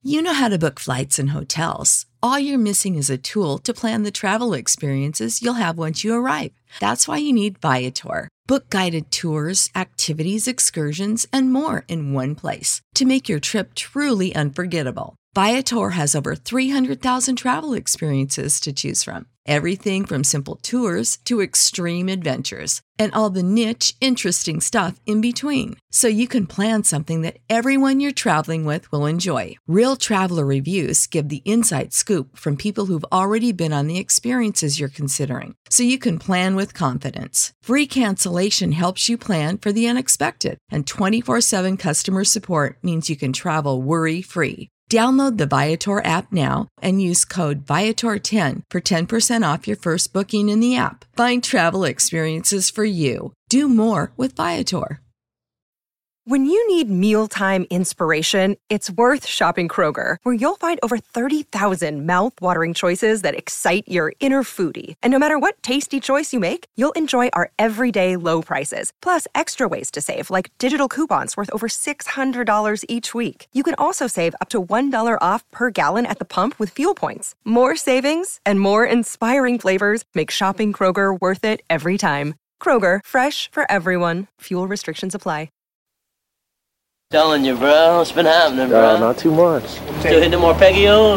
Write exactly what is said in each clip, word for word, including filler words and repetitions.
You know how to book flights and hotels. All you're missing is a tool to plan the travel experiences you'll have once you arrive. That's why you need Viator. Book guided tours, activities, excursions, and more in one place to make your trip truly unforgettable. Viator has over three hundred thousand travel experiences to choose from. Everything from simple tours to extreme adventures and all the niche, interesting stuff in between. So you can plan something that everyone you're traveling with will enjoy. Real traveler reviews give the inside scoop from people who've already been on the experiences you're considering. So you can plan with confidence. Free cancellation helps you plan for the unexpected. And twenty-four seven customer support means you can travel worry-free. Download the Viator app now and use code Viator ten for ten percent off your first booking in the app. Find travel experiences for you. Do more with Viator. When you need mealtime inspiration, it's worth shopping Kroger, where you'll find over thirty thousand mouth-watering choices that excite your inner foodie. And no matter what tasty choice you make, you'll enjoy our everyday low prices, plus extra ways to save, like digital coupons worth over six hundred dollars each week. You can also save up to one dollar off per gallon at the pump with fuel points. More savings and more inspiring flavors make shopping Kroger worth it every time. Kroger, fresh for everyone. Fuel restrictions apply. Telling you, bro. What's been happening, bro? Uh, not too much. Still hitting more Peggy-O's?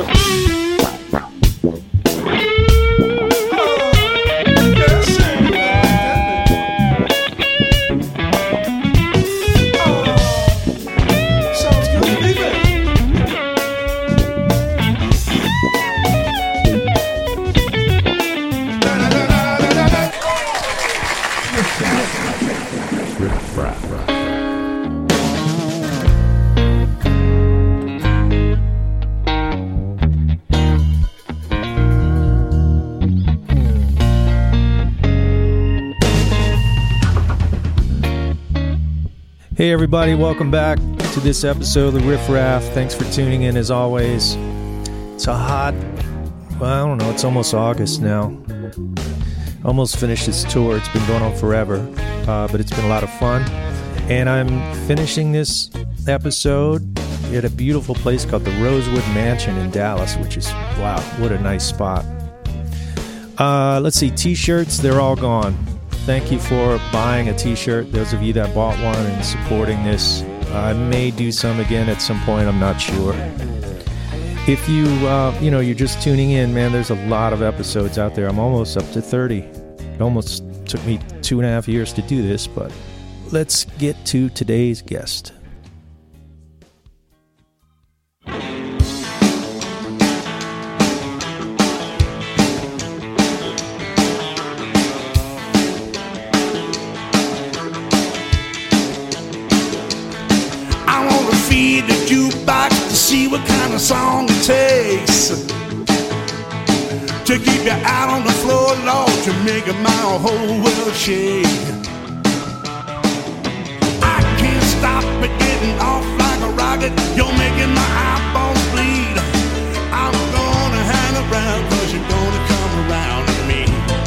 Hey everybody, welcome back to this episode of the Riff Raff. Thanks for tuning in as always. It's a hot, well, I don't know, it's almost August now. Almost finished this tour. It's been going on forever, uh, but it's been a lot of fun. And I'm finishing this episode at a beautiful place called the Rosewood Mansion in Dallas, which is, wow, what a nice spot. Uh, let's see, t-shirts, they're all gone. Thank you for buying a t-shirt, those of you that bought one and supporting this. I may do some again at some point, I'm not sure. If you, uh, you know, you're just tuning in, man, there's a lot of episodes out there. I'm almost up to thirty. It almost took me two and a half years to do this, but let's get to today's guest. See what kind of song it takes to keep you out on the floor, Lord, to make my whole world shake. I can't stop it getting off like a rocket. You're making my eyeballs bleed. I'm gonna hang around cause you're gonna come around to me.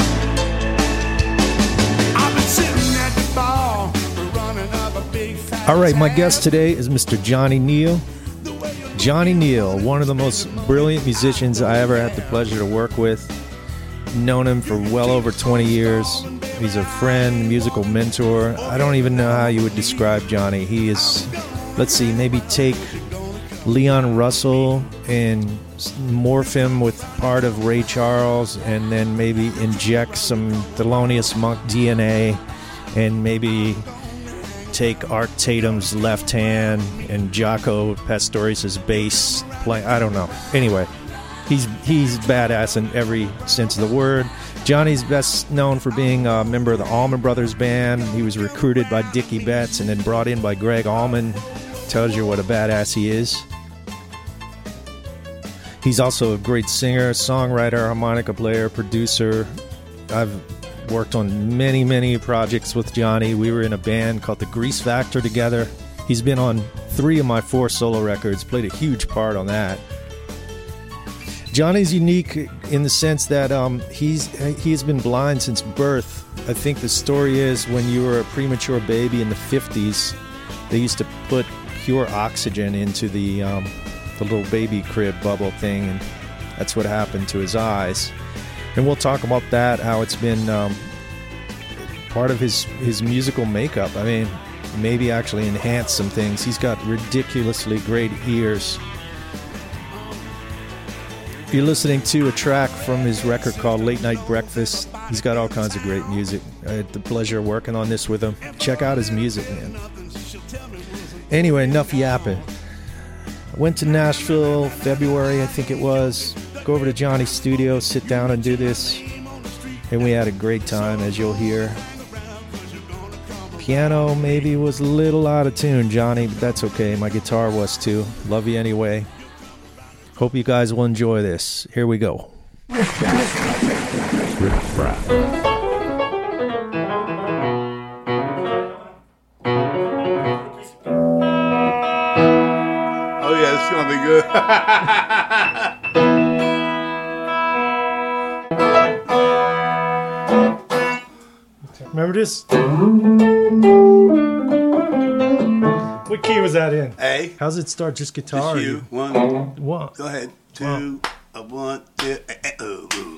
I've been sitting at the bar running up a big fat All right, my guest today is Mister Johnny Neal. Johnny Neal, one of the most brilliant musicians I ever had the pleasure to work with. Known him for well over twenty years. He's a friend, musical mentor. I don't even know how you would describe Johnny. He is, let's see, maybe take Leon Russell and morph him with part of Ray Charles and then maybe inject some Thelonious Monk D N A and maybe take Art Tatum's left hand and Jaco Pastorius's bass play. I don't know. Anyway, he's he's badass in every sense of the word. Johnny's best known for being a member of the Allman Brothers Band. He was recruited by Dickie Betts and then brought in by Greg Allman. Tells you what a badass he is. He's also a great singer, songwriter, harmonica player, producer. I've worked on many, many projects with Johnny. We were in a band called the Grease Factor together. He's been on three of my four solo records, played a huge part on that. Johnny's unique in the sense that um, he's he's been blind since birth. I think the story is when you were a premature baby in the fifties, they used to put pure oxygen into the um, the little baby crib bubble thing, and that's what happened to his eyes. And we'll talk about that, how it's been um, part of his, his musical makeup. I mean, maybe actually enhance some things. He's got ridiculously great ears. You're listening to a track from his record called Late Night Breakfast. He's got all kinds of great music. I had the pleasure of working on this with him. Check out his music, man. Anyway, enough yapping. I went to Nashville, February, I think it was. Go over to Johnny's studio, sit down and do this. And we had a great time, as you'll hear. Piano maybe was a little out of tune, Johnny, but that's okay. My guitar was too. Love you anyway. Hope you guys will enjoy this. Here we go. Riff Raff. Oh yeah, it's gonna be good. Remember this? What key was that in? A. How's it start? Just guitar? Just you. You? One. One. Go ahead. Two. One. A one. Two. Eh, eh, oh, oh.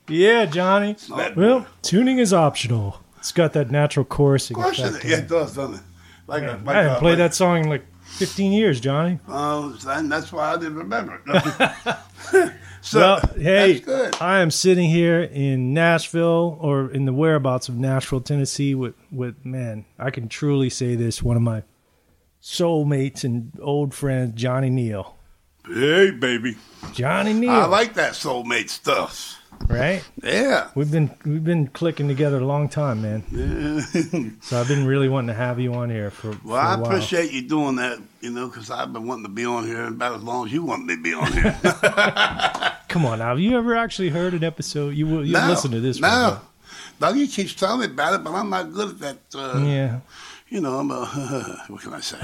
Yeah, Johnny. That Well, boy. tuning is optional. It's got that natural chorusing. Of course it, effect. yeah, it does, doesn't it? Like, Man, like I haven't uh, played like, that song in like fifteen years, Johnny. Oh, and that's why I didn't remember it. So, Well, hey, that's good. I am sitting here in Nashville, or in the whereabouts of Nashville, Tennessee, with, with man, I can truly say this, one of my soulmates and old friends, Johnny Neal. Hey, baby. Johnny Neal. I like that soulmate stuff. Right? Yeah. We've been we've been clicking together a long time, man. Yeah. So I've been really wanting to have you on here for, Well, for a I while. appreciate you doing that, you know, because I've been wanting to be on here about as long as you want me to be on here. Come on now, have you ever actually heard an episode? You will you no, listen to this No. one, Dougie keeps telling me about it, but I'm not good at that. Uh, huh? Yeah. You know, I'm a, what can I say?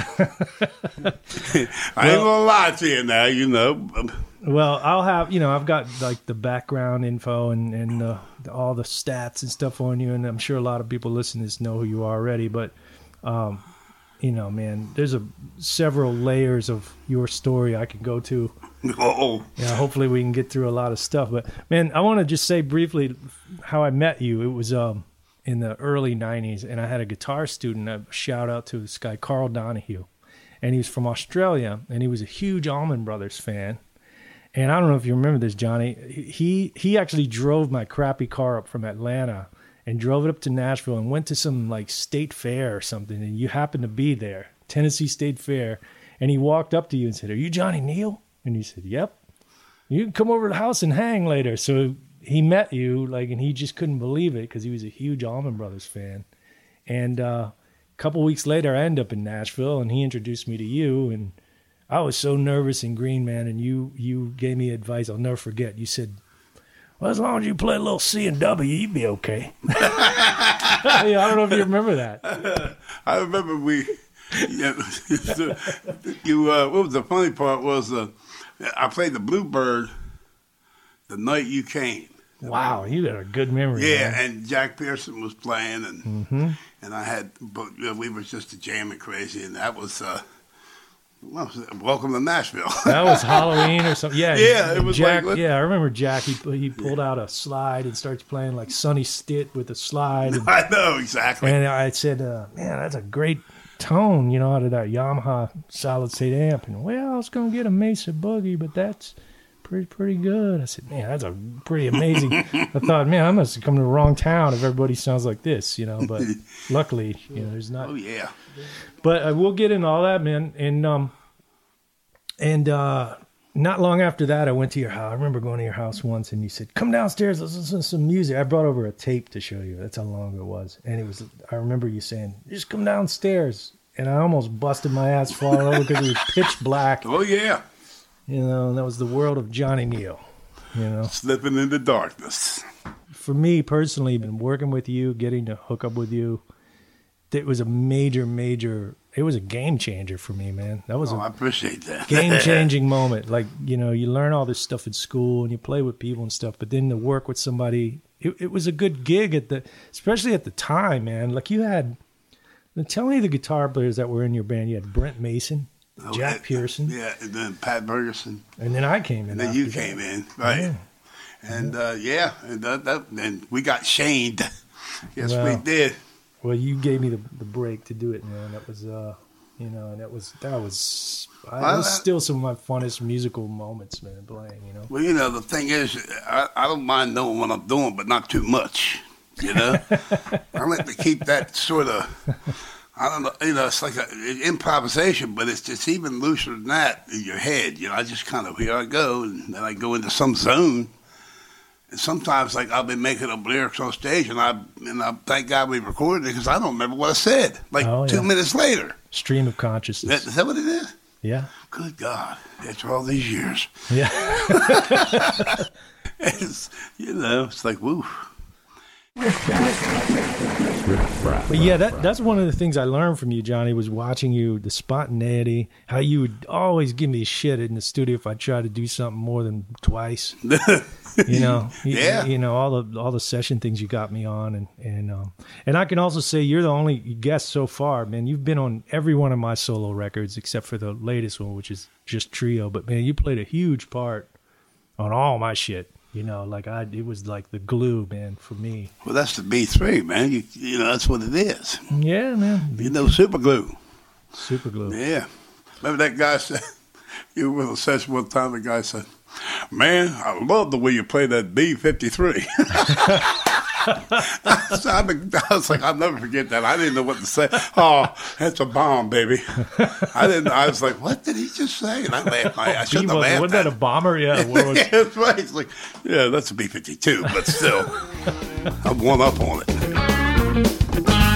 I ain't gonna lie to you now, you know. Well, I'll have, you know, I've got like the background info and, and uh, all the stats and stuff on you, and I'm sure a lot of people listening to this know who you are already, but, um, you know, man, there's a several layers of your story I can go to. Oh, Yeah, hopefully we can get through a lot of stuff. But, man, I want to just say briefly how I met you. It was um, in the early nineties, and I had a guitar student, a shout out to this guy, Carl Donahue, and he was from Australia, and he was a huge Allman Brothers fan. And I don't know if you remember this, Johnny. He he actually drove my crappy car up from Atlanta and drove it up to Nashville and went to some like state fair or something. And you happened to be there, Tennessee State Fair. And he walked up to you and said, "Are you Johnny Neal?" And you said, "Yep. You can come over to the house and hang later." So he met you, like, and he just couldn't believe it because he was a huge Allman Brothers fan. And uh, a couple weeks later, I ended up in Nashville, and he introduced me to you. And I was so nervous and green, man, and you you gave me advice I'll never forget. You said, "Well, as long as you play a little C and W, you'd be okay." Yeah, I don't know if you remember that. I remember we. Yeah, you. Uh, what was the funny part was uh, I played the Bluebird the night you came. Wow, you got a good memory. Yeah, man. and Jack Pearson was playing, and Mm-hmm. and I had, but you know, we were just jamming crazy, and that was. Uh, Well, welcome to Nashville. That was Halloween or something. Yeah, Yeah, it was Jack. like- yeah, I remember Jack. He he pulled out a slide and starts playing like Sonny Stitt with a slide. And, I know exactly. and I said, uh, "Man, that's a great tone, you know, out of that Yamaha solid state amp." And well, I was gonna get a Mesa Boogie, but that's pretty pretty good. I said, "Man, that's a pretty amazing." I thought, man, I must have come to the wrong town if everybody sounds like this, you know. But luckily, you know, there's not. Oh yeah. But uh, we'll get into all that, man. And um, and uh, not long after that, I went to your house. I remember going to your house once, and you said, "Come downstairs, let's listen to some music." I brought over a tape to show you. That's how long it was. And it was. I remember you saying, "Just come downstairs," and I almost busted my ass falling over because it was pitch black. Oh yeah. You know, and that was the world of Johnny Neal. You know, Slipping into darkness. for me personally, been working with you, getting to hook up with you. It was a major, major. It was a game changer for me, man. That was Oh, a I appreciate that. game changing moment. Like, you know, you learn all this stuff in school and you play with people and stuff, but then to work with somebody, it, it was a good gig at the, especially at the time, man. Like you had, tell me the guitar players that were in your band. You had Brent Mason, Oh, Jack and- Pearson, Yeah, and then Pat Ferguson. and then I came in. And then after you that. came in, right? Yeah. And uh, yeah, and that, that and we got shamed. Yes, Well, we did. Well, you gave me the the break to do it, man. That was, uh, you know, and that was that was. I, Well, it was that- still some of my funnest musical moments, man. Playing, you know. Well, you know, the thing is, I, I don't mind knowing what I'm doing, but not too much. You know, I like to keep that sort of. I don't know. You know, it's like a, improvisation, but it's just even looser than that in your head. You know, I just kind of here I go, and then I go into some zone. And sometimes, like, I'll be making up lyrics on stage, and I and I thank God we recorded it because I don't remember what I said. Like Oh, two yeah. minutes later. Stream of That, consciousness. is that what it is? Yeah. Good God! After all these years, Yeah. it's, you know, it's like woo. But yeah, that that's one of the things I learned from you, Johnny, was watching you, the spontaneity, how you would always give me shit in the studio if I tried to do something more than twice. You know, you, Yeah. you know, all the all the session things you got me on, and and um, and I can also say you're the only guest so far, man. You've been on every one of my solo records except for the latest one, which is just trio. But man, you played a huge part on all my shit. You know, like I, it was like the glue, man, for me. Well, that's the B three, man. You, you know, that's what it is. Yeah, man. You know, super glue. Super glue. Yeah. Remember that guy said, you were with a session one time, the guy said, man, I love the way you play that B fifty-three. So I, I was like, I'll never forget that. I didn't know what to say. Oh, that's a bomb, baby. I didn't. I was like, what did he just say? And I laughed. I, I shouldn't have laughed. Wasn't that a bomber? Yeah. What was... Yeah, that's right. It's like, yeah, that's a B fifty-two, but still, I'm one up on it.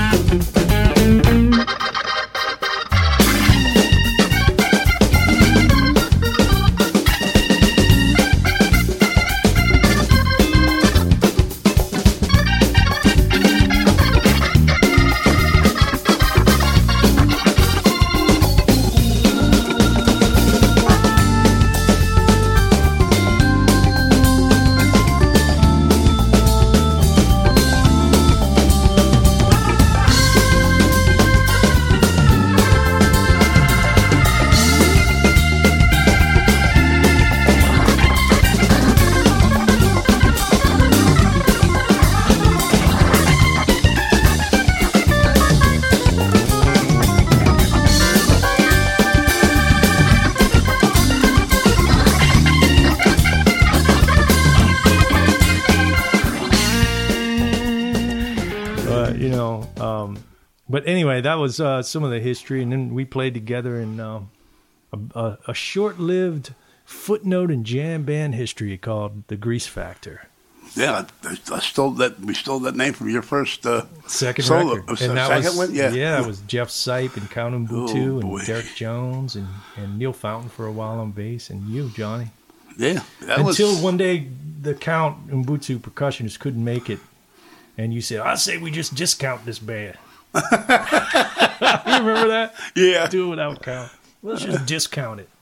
But anyway, that was uh, some of the history, and then we played together in um, a, a, a short-lived footnote in jam band history called The Grease Factor. Yeah, I, I stole that. We stole that name from your first uh, second solo. record, Oh, and that second was one? Yeah, yeah, it was Jeff Sipe and Count Mbutu Oh, boy. and Derek Jones and, and Neil Fountain for a while on bass, and you, Johnny. Yeah, that Until was, one day the Count Mbutu percussionist couldn't make it, and you said, "I say we just discount this band." You remember that? Yeah. Do it without Count. Let's just discount it.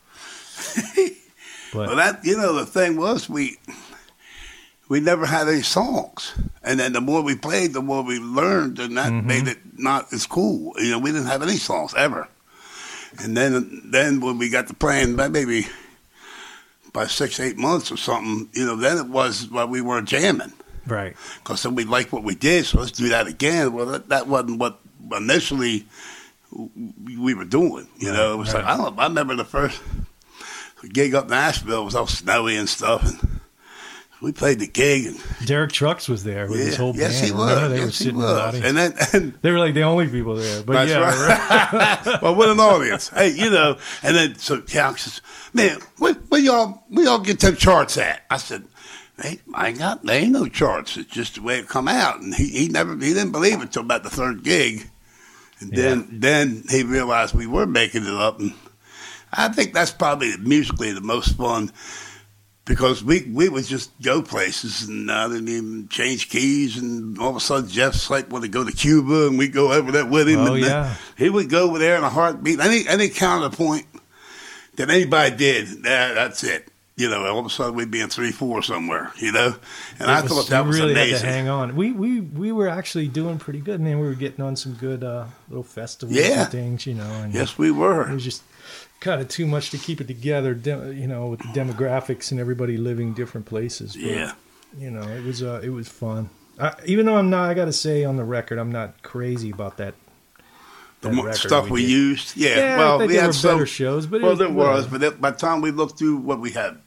But well, that you know the thing was we we never had any songs, and then the more we played, the more we learned, and that Mm-hmm. made it not as cool. You know, we didn't have any songs ever, and then then when we got to playing, maybe by six eight months or something, you know, then it was while we were jamming. right. Because then we liked what we did, so let's do that again. Well, that, that wasn't what initially we were doing. You know, it was Right. like, I don't know, I remember the first gig up in Nashville, it was all snowy and stuff, and we played the gig. And, Derek Trucks was there with yeah, his whole yes, band. he was. Remember? They yes, were he sitting in the was. audience. And then, and They were like the only people there. But that's yeah, right. Well, with an audience. Hey, you know, and then so Cal says, man, where, where y'all where y'all get them charts at? I said, they, I ain't got, there ain't no charts. It's just the way it come out. And he, he never, he didn't believe it until about the third gig. And then, Yeah. then he realized we were making it up. And I think that's probably musically the most fun because we, we would just go places and I didn't even change keys. And all of a sudden, Jeff's like, want to go to Cuba and we go over there with him. Oh, and then yeah. he would go over there in a heartbeat. Any, any counterpoint that anybody did, nah, that's it. You know, all of a sudden we'd be in three four somewhere, you know? And I It was- thought that you was really amazing. had to hang on. We we we were actually doing pretty good, man. We were getting on some good uh, little festivals Yeah. and things, you know. And Yes, we it were. was just kind of too much to keep it together, de- you know, with the demographics and everybody living different places. But, Yeah. you know, it was uh, it was fun. I, even though I'm not, I got to say on the record, I'm not crazy about that. The that mo- record stuff we, did. used. Yeah, Yeah, I well, think we there had were some better shows, but it well, was- there was. whatever. But it, by the time we looked through what we had,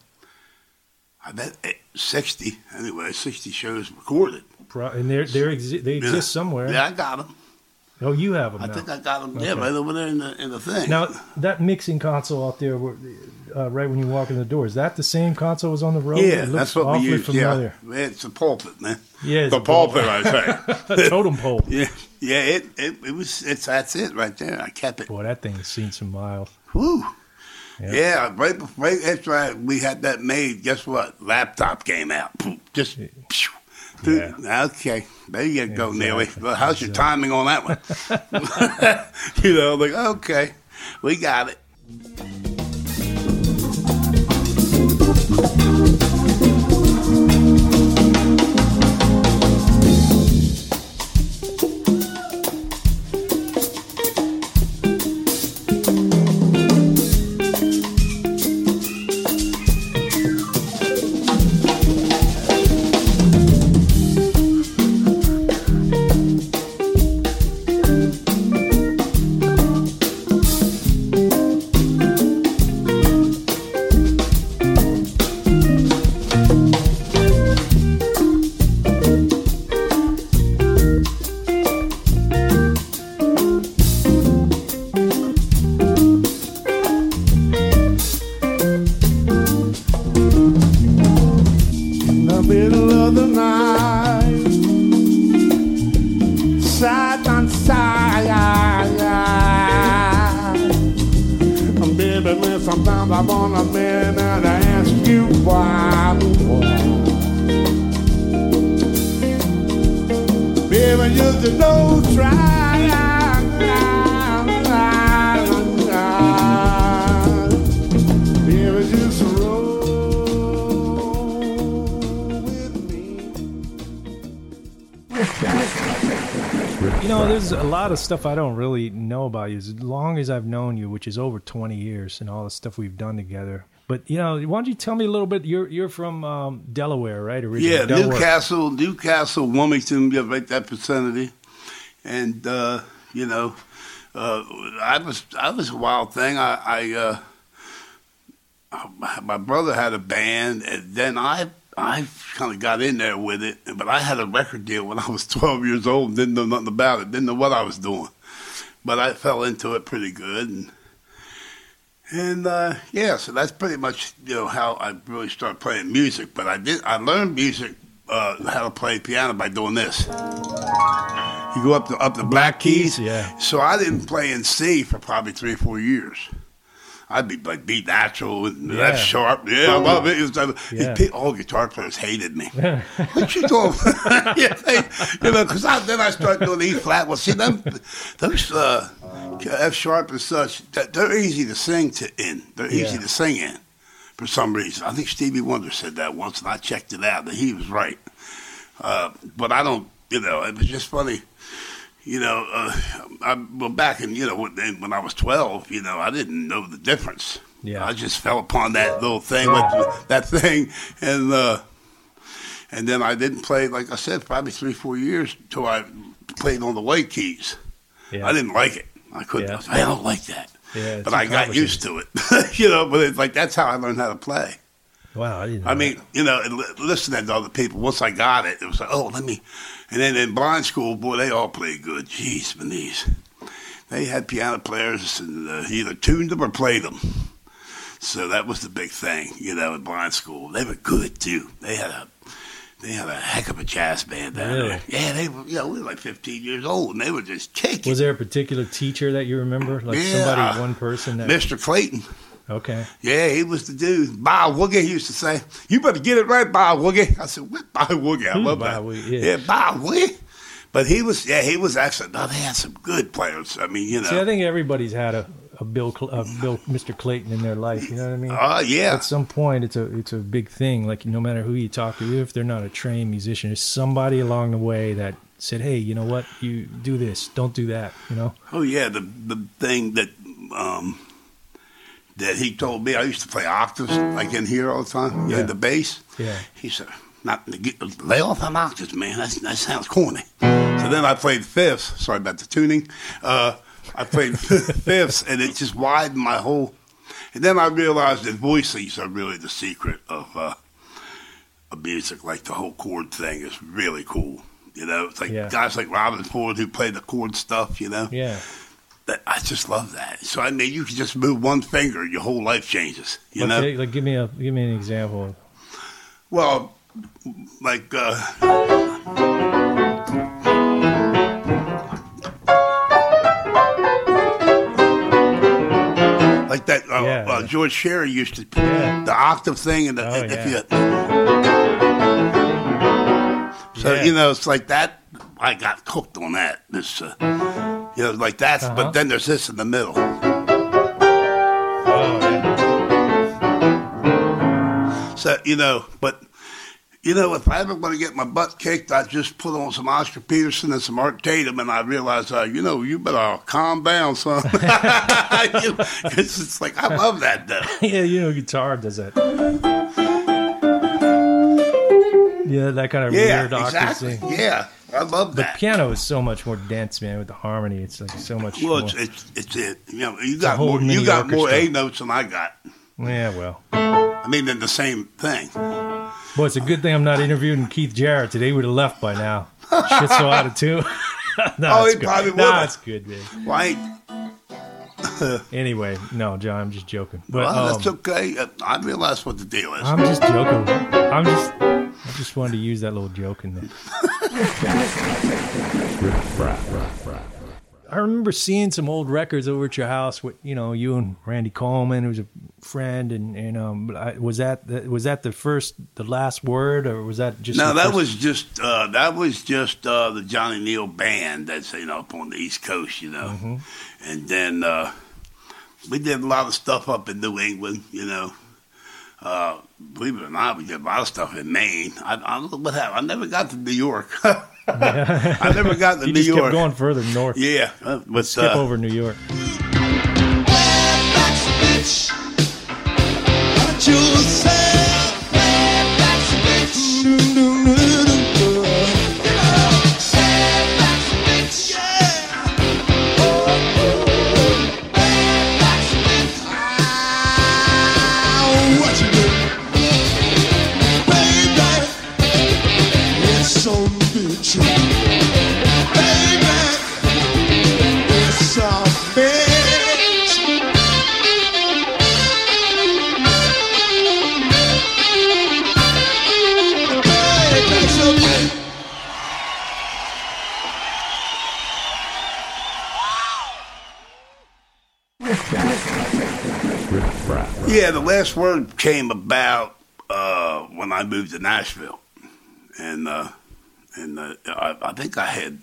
I bet eh, sixty anyway, sixty shows recorded. Pro- and they're, they're exi- they exist Yeah. somewhere. Yeah, I got them. Oh, you have them I now. think I got them. Yeah, Okay. right over there in the in the thing. Now, that mixing console out there, where- uh, right when you walk in the door, is that the same console as on the road? yeah, It looks that's what we awfully used. familiar. Yeah, it's a pulpit, man. Yeah, it's the a pulpit. pulpit, I say. A totem pole. Yeah, yeah. It, it it was. It's that's it right there. I kept it. Boy, that thing has seen some miles. Whew. Yeah. Yeah, right before right after I, we had that made, guess what? Laptop came out. Just, phew. Dude, okay. There you go, Exactly. Neely. Well, how's your Exactly. timing on that one? You know, like, okay, we got it. I wanna man and I ask you why. Baby, just a no try. Baby, just roll with me. You know, there's a lot of stuff I don't really know about you as long as I've known you, which is over twenty years, and all the stuff we've done together. But, you know, why don't you tell me a little bit? You're you're from um, Delaware, right? Originally, Yeah, Delaware. Newcastle, Newcastle, Wilmington, yeah, right that vicinity. And, uh, you know, uh, I was I was a wild thing. I, I uh, my brother had a band, and then I I kind of got in there with it. But I had a record deal when I was twelve years old and didn't know nothing about it, didn't know what I was doing. But I fell into it pretty good. And, and uh, yeah, so that's pretty much, you know, how I really started playing music. But I did I learned music, uh, how to play piano by doing this. You go up the up the black keys. Yeah. So I didn't play in C for probably three or four years. I'd be like B natural and Yeah. F sharp. Yeah, I love it. It was, uh, Yeah. it- all guitar players hated me. What you doing? Yeah, they, you know, because then I started doing E flat. Well, see them, those uh, F sharp and such. that- They're easy to sing to in. They're easy Yeah. to sing in. For some reason, I think Stevie Wonder said that once, and I checked it out, and he was right. Uh, but I don't, you know, it was just funny. You know, uh, I, well, back in, you know, when, when I was twelve, you know, I didn't know the difference. Yeah. I just fell upon that little thing, with that thing, and uh, and then I didn't play, like I said, probably three, four years until I played on the white keys. Yeah. I didn't like it. I couldn't. Yeah. I, was, I don't like that. Yeah, but too I got used to it. You know, but it's like that's how I learned how to play. Wow, I didn't know I mean, you know, and li- listening to other people, once I got it, it was like, oh, let me. And then in blind school, boy, they all played good. Jeez, Benice. They had piano players and uh, either tuned them or played them. So that was the big thing, you know, in blind school. They were good, too. They had a they had a heck of a jazz band down Really? there. Yeah, they were, you know, we were like fifteen years old, and they were just kicking. Was there a particular teacher that you remember? Like Yeah. somebody, one person that... Mister Clayton. Okay. Yeah, he was the dude. Bob Woogie, he used to say, you better get it right, Bob Woogie. I said, what Bob Woogie? I Who's love Bob that. Woogie? Yeah. Yeah, Bob Woogie. But he was, yeah, he was excellent. No, they had some good players. I mean, you know. See, I think everybody's had a, a Bill, Cl- a Bill, Mister Clayton in their life. You know what I mean? Oh, yeah. At some point, it's a it's a big thing. Like no matter who you talk to, even if they're not a trained musician, there's somebody along the way that said, "Hey, you know what? You do this. Don't do that." You know? Oh, yeah, the the thing that um, that he told me, I used to play octaves, like in here all the time, Yeah. in the bass. Yeah. He said, not lay off them octaves, man. That's, that sounds corny. So then I played fifths. Sorry about the tuning. Uh, I played fifths, and it just widened my whole. And then I realized that voices are really the secret of uh, of music. Like the whole chord thing is really cool. You know, it's like Yeah. guys like Robin Ford who play the chord stuff. You know, Yeah. that, I just love that. So I mean, you can just move one finger, your whole life changes. You Like, know, say- like give me a give me an example. well, like. Uh, Like that, uh, Yeah. uh, George Sherry used to Yeah. the octave thing, and the, Oh, if yeah. you, so Yeah. you know, it's like that. I got cooked on that. This, uh, you know, like that. Uh-huh. But then there's this in the middle. Oh, yeah. So you know, but you know, if I ever want to get my butt kicked, I just put on some Oscar Peterson and some Art Tatum, and I realize, uh, you know, you better calm down, son. You know, it's just like I love that though. Yeah, you know, guitar does that. Yeah, that kind of Yeah, weird octave exactly. thing. Yeah, I love But that. piano is so much more dense, man. With the harmony, it's like so much. Well, more. it's it's, it's it. You know, you a got whole more. mini You got more orchestra. A notes than I got. Yeah, well. I mean, they're the same thing. Boy, it's a good thing I'm not interviewing Keith Jarrett today. He would have left by now. Shit's so out of tune. no, Oh, it's he good. probably No, would've. it's good, man. Right? Anyway, no, John, I'm just joking. But Well, that's um, okay. Uh, I realize what the deal is. I'm just joking. I'm just, I just wanted to use that little joke in there. I remember seeing some old records over at your house with, you know, you and Randy Coleman, who's a friend, and and um, I, was that was that the first, the last word, or was that just no? the That first... was just uh, that was just uh, the Johnny Neal band that's you know up on the East Coast, you know, mm-hmm. and then uh, we did a lot of stuff up in New England, you know. Uh, believe it or not, we did a lot of stuff in Maine. I, I don't know what happened. I never got to New York. I never got to you New just York. Kept going further north. Yeah, uh, but, skip uh, over New York. Yeah, the last word came about uh, when I moved to Nashville, and uh, and uh, I, I think I had,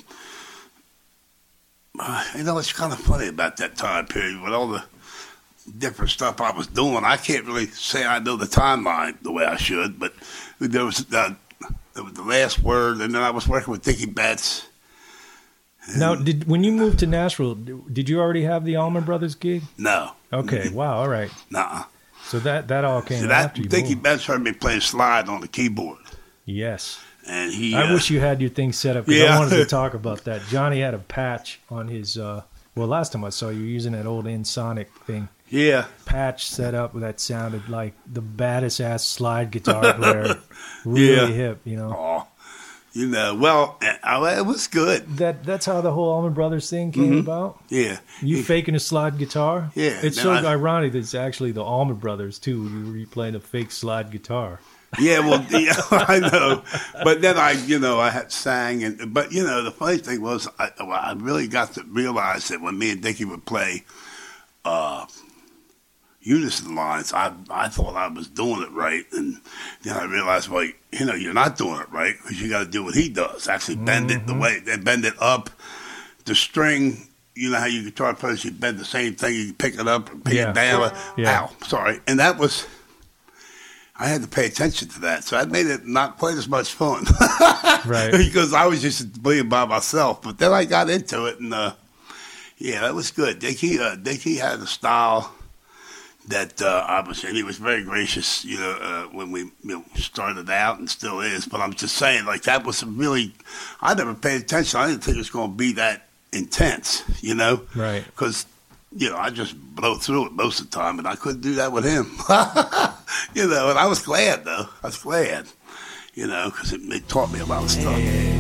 uh, you know, it's kind of funny about that time period with all the different stuff I was doing. I can't really say I know the timeline the way I should, but there was uh, there was the last word, and then I was working with Dickie Betts. Now, did when you moved to Nashville, did you already have the Allman Brothers gig? No. Okay. Wow. All right. Nuh-uh. So that, that all came See, that, after you Dickie moved. Betts heard me playing slide on the keyboard. Yes. And he. I uh, wish you had your thing set up, because yeah. I wanted to talk about that. Johnny had a patch on his. Uh, well, last time I saw you using that old Ensoniq thing. Yeah. Patch set up that sounded like the baddest ass slide guitar player. Really Yeah. hip, you know. Oh, you know, well, uh, it was good. That that's how the whole Allman Brothers thing came Mhm. about. Yeah. You He- faking a slide guitar. Yeah, It's no, so I- ironic that it's actually the Allman Brothers too. You were playing a fake slide guitar. Yeah, well, yeah, I know. But then I, you know, I had sang, and but you know, the funny thing was, I, well, I really got to realize that when me and Dickie would play uh, unison lines, I I thought I was doing it right, and then I realized, well, you know, you're not doing it right because you got to do what he does. Actually, bend it the way they bend it up. The string, you know how you guitar players, you bend the same thing, you pick it up and pick Yeah. it down. Yeah. Ow, sorry, and that was. I had to pay attention to that, so that made it not quite as much fun. Right. Because I was just playing by myself. But then I got into it, and uh, yeah, that was good. Dickie, uh, Dickie had a style that uh, I was, and he was very gracious, you know, uh, when we you know, started out, and still is. But I'm just saying, like, that was really, I never paid attention. I didn't think it was going to be that intense, you know? Right. Because, you know, I just blow through it most of the time, and I couldn't do that with him. You know, and I was glad, though. I was glad, you know, because it, it taught me a lot of stuff.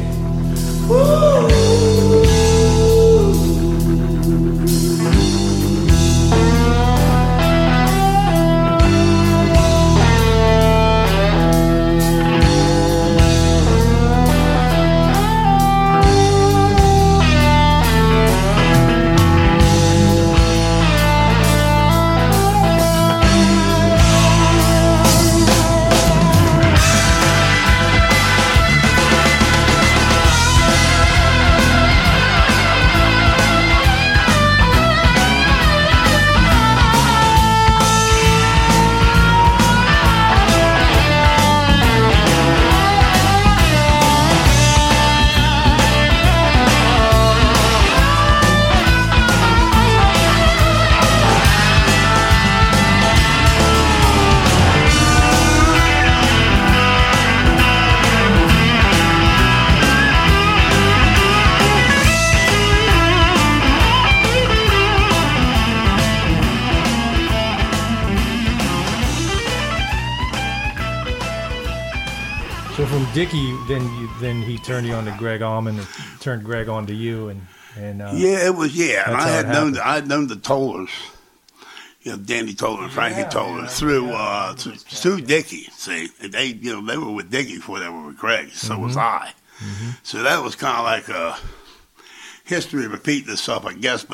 So from Dickie, then you then he turned you on to Greg Allman, and turned Greg on to you, and and uh, Yeah, it was, yeah. And That's I how had it known, happened. I had known the Tollers, you know, Danny Toller and Frankie Yeah, Toller, yeah, through, yeah, uh, through, through Dickie, see. And they, you know, they were with Dickie before they were with Greg, so Mm-hmm. was I. So that was kind of like a history repeating itself, I guess. But,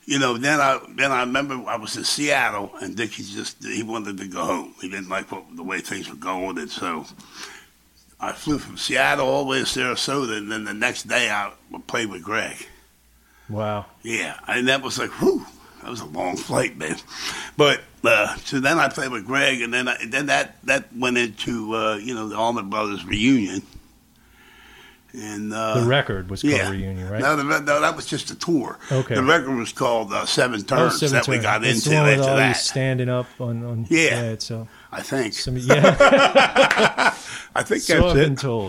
you know, then I then I remember I was in Seattle, and Dickie just he wanted to go home. He didn't like what, the way things were going, and so I flew from Seattle all the way to Sarasota, and then the next day I played with Greg. Wow. Yeah, and that was like, whew, that was a long flight, man. But uh, so then I played with Greg, and then I, and then that that went into uh, you know the Allman Brothers reunion. And, uh, the record was called yeah. Reunion, right? No, the, no, that was just a tour. Okay. The record was called uh, Seven Turns oh, Seven that we Turns. got it's into the one with after all that. you standing up on, on Yeah. yeah it's so I think. some, yeah. I think so that's I've it. been told.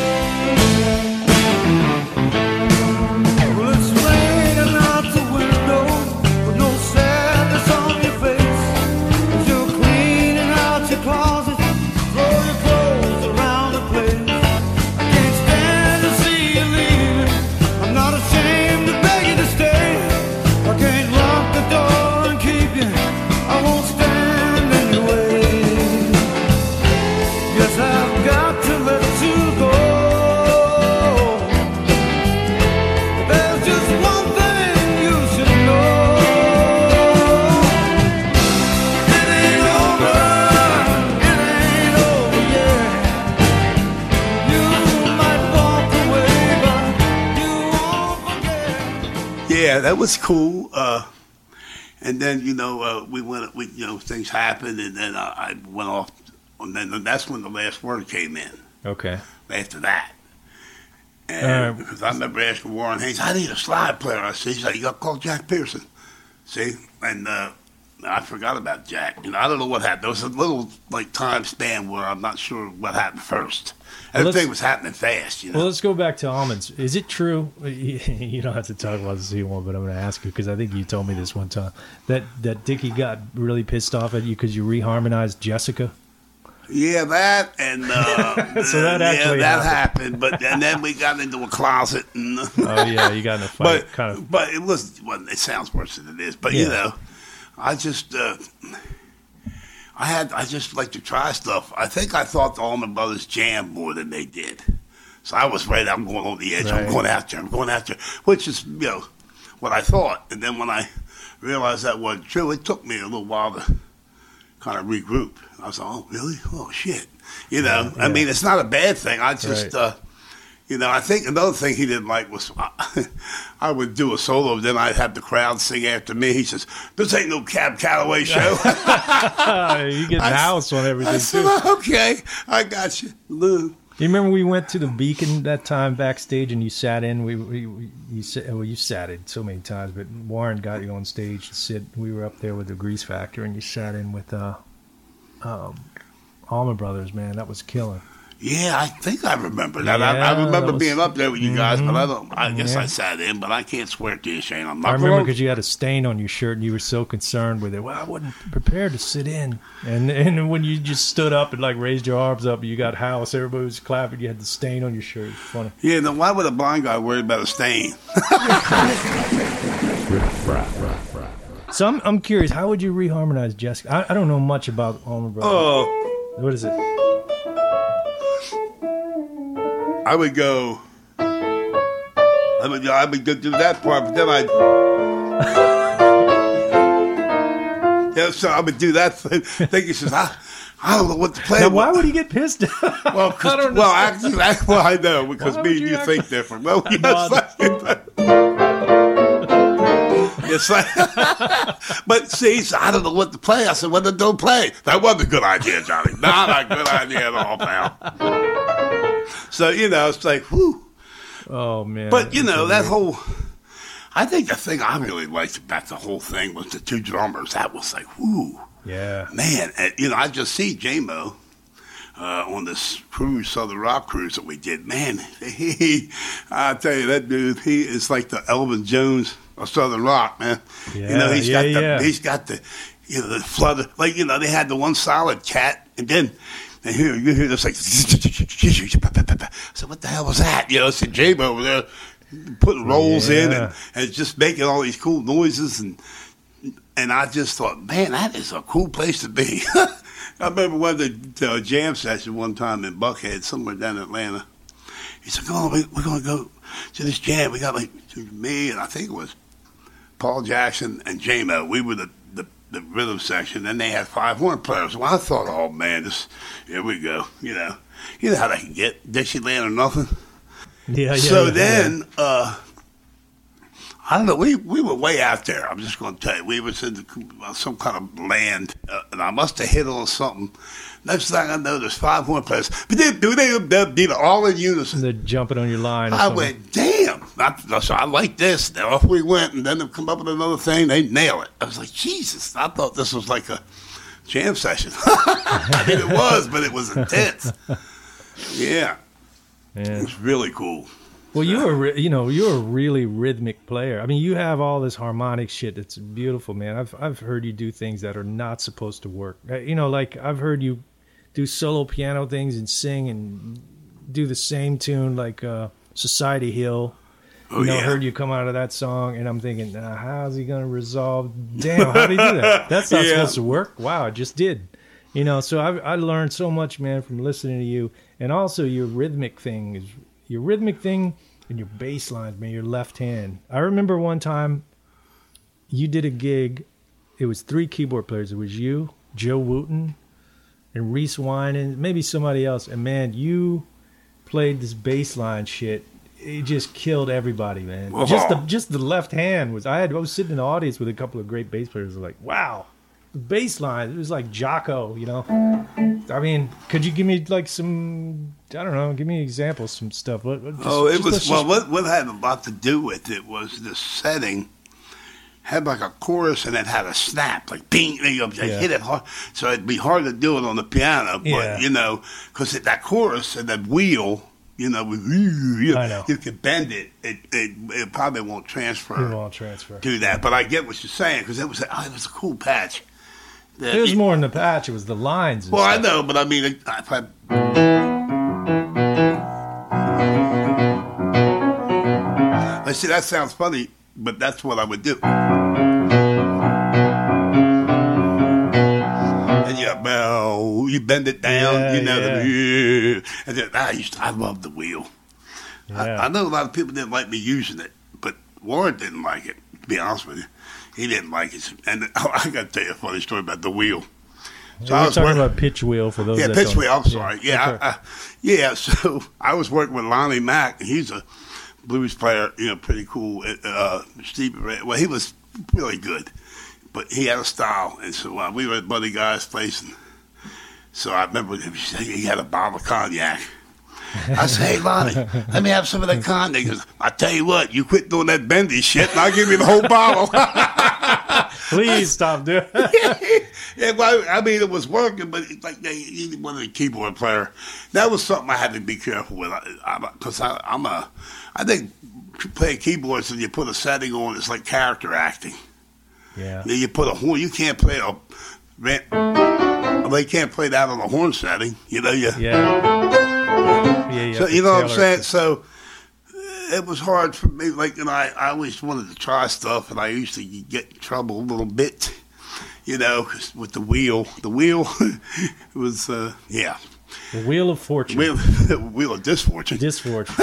Well, it's raining out the window with no sadness on your face. As you're cleaning out your closet, throw your clothes around the place. I can't stand to see you leaving. I'm not ashamed to beg you to stay. I can't lock the door and keep you. I won't stand in your way. Yes, I've got to let you go. There's just one thing you should know. It ain't over, it ain't over yet. You might walk away, but you won't forget. Yeah, that was cool. Uh, and then you know uh, we went. We you know things happened, and then I, I went off. And then that's when the last word came in. Okay. After that. And Uh, because I remember asking Warren Haynes, I need a slide player. I said, he's like, you got to call Jack Pearson. See? And uh, I forgot about Jack. You know, I don't know what happened. There was a little, like, time span where I'm not sure what happened first. Well, Everything let's- was happening fast, you know. Well, let's go back to almonds. Is it true? You don't have to talk about the C one, but I'm going to ask you because I think you told me this one time that that Dickie got really pissed off at you because you reharmonized Jessica. Yeah, that and uh, So that yeah, actually that happened. happened. But and then we got into a closet. And, Oh yeah, you got in a fight. but kind of. but it was well, it sounds worse than it is. But you Yeah. know, I just uh, I had I just like to try stuff. I think I thought the Allman Brothers jammed more than they did. So I was right. I'm going on the edge. I'm Right. going out there. I'm going out there, which is you know what I thought. And then when I realized that wasn't true, it took me a little while to kind of regroup. I was like, oh, really? Oh, shit. You know, Yeah. I mean, it's not a bad thing. I just, Right. uh, you know, I think another thing he didn't like was I would do a solo, then I'd have the crowd sing after me. He says, this ain't no Cab Calloway show. you get the I- house on everything I too. said, okay, I got you. Lou. You remember we went to the Beacon that time backstage, and you sat in. We, we, we you sat, well, you sat in so many times, but Warren got you on stage to sit. We were up there with the Grease Factor, and you sat in with uh, um, Allman Brothers. Man, that was killing. Yeah, I think I remember that. I, Yeah, I remember that was- being up there with you guys, but I don't. I guess Yeah. I sat in, but I can't swear to you, Shane. I'm not I remember going- because you had a stain on your shirt, and you were so concerned with it. Well, I wasn't prepared to sit in, and and when you just stood up and like raised your arms up, you got house. Everybody was clapping. You had the stain on your shirt. It's funny. Yeah, then why would a blind guy worry about a stain? So I'm I'm curious. How would you reharmonize Jessica? I, I don't know much about Allman Brothers. Oh. What is it? I would go. I would, I would go do that part, but then I. Yeah, so I would do that thing. He says, I, I don't know what to play. Now, with." why would he get pissed? Well, 'cause- I don't well, understand. actually, I, well, I know because Why me would and you you act- think different. Well, yes, No, like, it's like, but see, so I don't know what to play. I said, well, then don't play. That wasn't a good idea, Johnny. Not a good idea at all, pal. So you know, it's like, whew. Oh man! But you know That's that whole. I think the thing I really liked about the whole thing was the two drummers. That was like, whoo, yeah. man. And, you know, I just see J-Mo uh, on this cruise, Southern Rock cruise that we did. Man, he, I tell you, that dude, he is like the Elvin Jones of Southern Rock, man. Yeah, you know, he's yeah, got the, yeah. he's got the, you know, the flood. Like you know, they had the one solid cat, and then. And here you hear this like, so what the hell was that? You know, it's J-Mo over there putting rolls in Yeah. and, and just making all these cool noises, and and I just thought, man, that is a cool place to be. I remember one of the uh, jam session one time in Buckhead, somewhere down in Atlanta. He said, "Come on, we, we're going to go to this jam. We got like me and I think it was Paul Jackson, and J-Mo. We were the, the, the rhythm section. Then they had five horn players. Well, I thought, oh, man, this, here we go. You know, you know how they can get Dixieland or nothing. Yeah, yeah. So yeah, then, yeah. uh, I don't know, we, we were way out there. I'm just going to tell you. We was in the, some kind of land, uh, and I must have hit on something. Next thing I know, there's five horn players. But they do they all in unison. They're jumping on your line. Or I something. went, damn. I, so I like this. Then off we went, and then they come up with another thing. They nail it. I was like, Jesus. I thought this was like a jam session. I mean, it was, but it was intense. Yeah. Man. It was really cool. Well, you were, you know, you're a really rhythmic player. I mean, you have all this harmonic shit. It's beautiful, man. I've I've heard you do things that are not supposed to work. You know, like I've heard you do solo piano things and sing and do the same tune like uh, Society Hill. Oh, you know, yeah. I heard you come out of that song, and I'm thinking, nah, how's he going to resolve? Damn, how did he do that? That's not Yeah. supposed to work. Wow, it just did. You know, so I I learned so much, man, from listening to you, and also your rhythmic thing is your rhythmic thing and your bass lines, man. Your left hand. I remember one time you did a gig. It was three keyboard players. It was you, Joe Wooten, and Reese Wine, and maybe somebody else. And man, you played this bass line shit. It just killed everybody, man. Whoa. Just the just the left hand was. I had I was sitting in the audience with a couple of great bass players. I was like, wow, the bass line. It was like Jocko, you know. I mean, could you give me like some? I don't know. Give me examples, some stuff. What, what, just, Oh, it just, was, let's well, just- what, what had a lot to do with it was the setting had like a chorus and it had a snap, like bing, you know, they Yeah. hit it hard. So it'd be hard to do it on the piano, but, Yeah. you know, because that chorus and that wheel, you know, with, you know, I know. you can bend it. It, it, it probably won't transfer It won't transfer. to that. But I get what you're saying because it was, oh, it was a cool patch. It was more than the patch. It was the lines. and Well, I stuff. know, but I mean, if I, I see that sounds funny, but that's what I would do. And you, well, you bend it down, Yeah, you know, yeah. the, and then I used to, I love the wheel. I, Yeah. I know a lot of people didn't like me using it, but Warren didn't like it. To be honest with you, he didn't like it. And oh, I got to tell you a funny story about the wheel. So We're I was talking working- about pitch wheel for those. yeah, that pitch don't- wheel. I'm sorry. Yeah, okay. I, I, yeah. So I was working with Lonnie Mack. He's a blues player. You know, pretty cool. Uh, Steve, well, he was really good, but he had a style. And so uh, we were at Buddy Guy's place, and so I remember him saying he had a bottle of cognac. I said, hey, Lonnie, let me have some of that cognac. He goes, I tell you what, you quit doing that bendy shit, and I'll give you the whole bottle. Please stop doing it. Yeah, well, I mean, it was working, but it's like they he wasn't a keyboard player. That was something I had to be careful with, because I, I, I'm a, I think playing keyboards and you put a setting on, it's like character acting. Yeah. Then you put a horn, you can't play a, they can't play that on a horn setting, you know. You, Yeah. Yeah. so have to you know what I'm tailor saying? it. So it was hard for me. Like, you know, I, I always wanted to try stuff, and I used to get in trouble a little bit, you know, 'cause with the wheel. The wheel was, uh, yeah, The Wheel of Fortune. wheel, wheel of disfortune. Disfortune.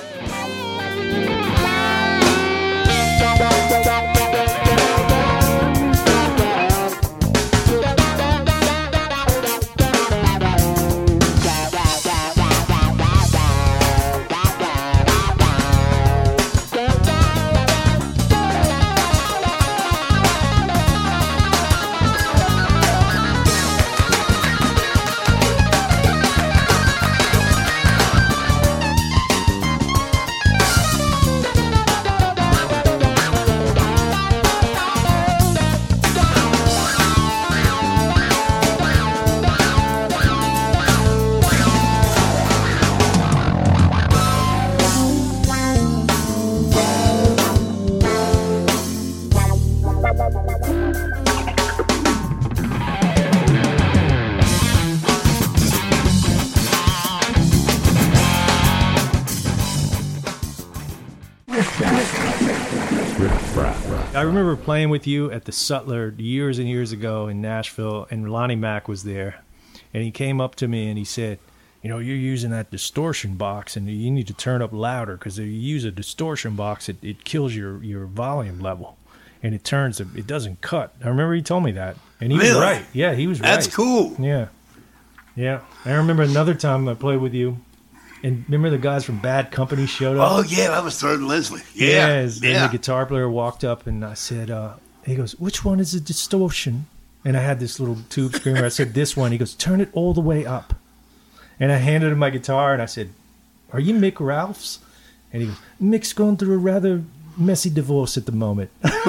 I remember playing with you at the Sutler years and years ago in Nashville, and Lonnie Mack was there. And he came up to me and he said, you know, you're using that distortion box, and you need to turn up louder, because if you use a distortion box, it, it kills your, your volume level. and it turns, it doesn't cut. I remember he told me that, and he Really? was right. Yeah, he was right. That's cool. Yeah, yeah. I remember another time I played with you, and remember the guys from Bad Company showed up. Oh yeah, that was Third and Leslie. Yeah, Yeah, and yeah. the guitar player walked up, and I said, uh, he goes, "Which one is a distortion?" And I had this little tube screamer. I said, "This one." He goes, "Turn it all the way up." And I handed him my guitar, and I said, "Are you Mick Ralphs?" And he goes, "Mick's going through a rather messy divorce at the moment."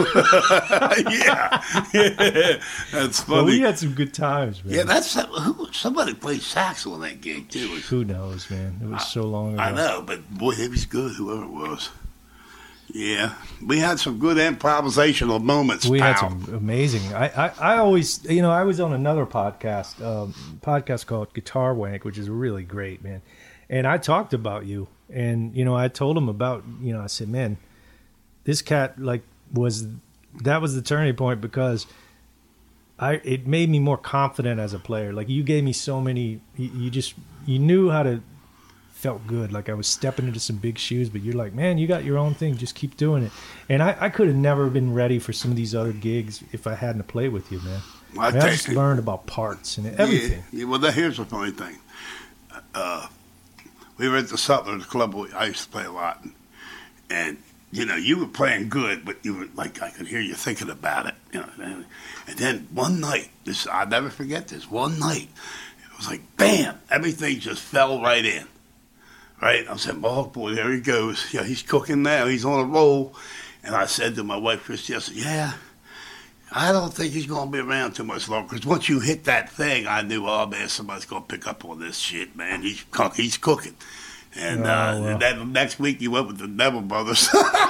yeah. yeah, that's funny. Well, we had some good times, man. yeah, that's who, somebody played sax on that gig too. Who knows, man? It was so long ago. I know, but boy, it was good. Whoever it was. Yeah, we had some good improvisational moments. We pal. had some amazing. I, I, I always, you know, I was on another podcast, um, podcast called Guitar Wank, which is really great, man. And I talked about you, and you know, I told him about, you know, I said, man, this cat like was that was the turning point because I it made me more confident as a player. Like you gave me so many, you, you just you knew how to. Felt good, like I was stepping into some big shoes, but you're like, man, you got your own thing, just keep doing it. And I, I could have never been ready for some of these other gigs if I hadn't played with you, man. Well, I I, mean, I take just it. learned about parts and everything. Yeah, yeah, well, that, here's the funny thing. Uh, we were at the Sutler Club. I used to play a lot, and, and you know, you were playing good, but you were like, I could hear you thinking about it. You know, and, and then one night, this I'll never forget this. One night, it was like, bam, everything just fell right in. Right, I said, "Oh boy, there he goes. Yeah, he's cooking now. He's on a roll." And I said to my wife, Christy, I said, "Yeah, I don't think he's going to be around too much longer. Because once you hit that thing, I knew, oh man, somebody's going to pick up on this shit, man. He's cook, he's cooking." And Oh, uh, well. then next week, you went with the Neville brothers.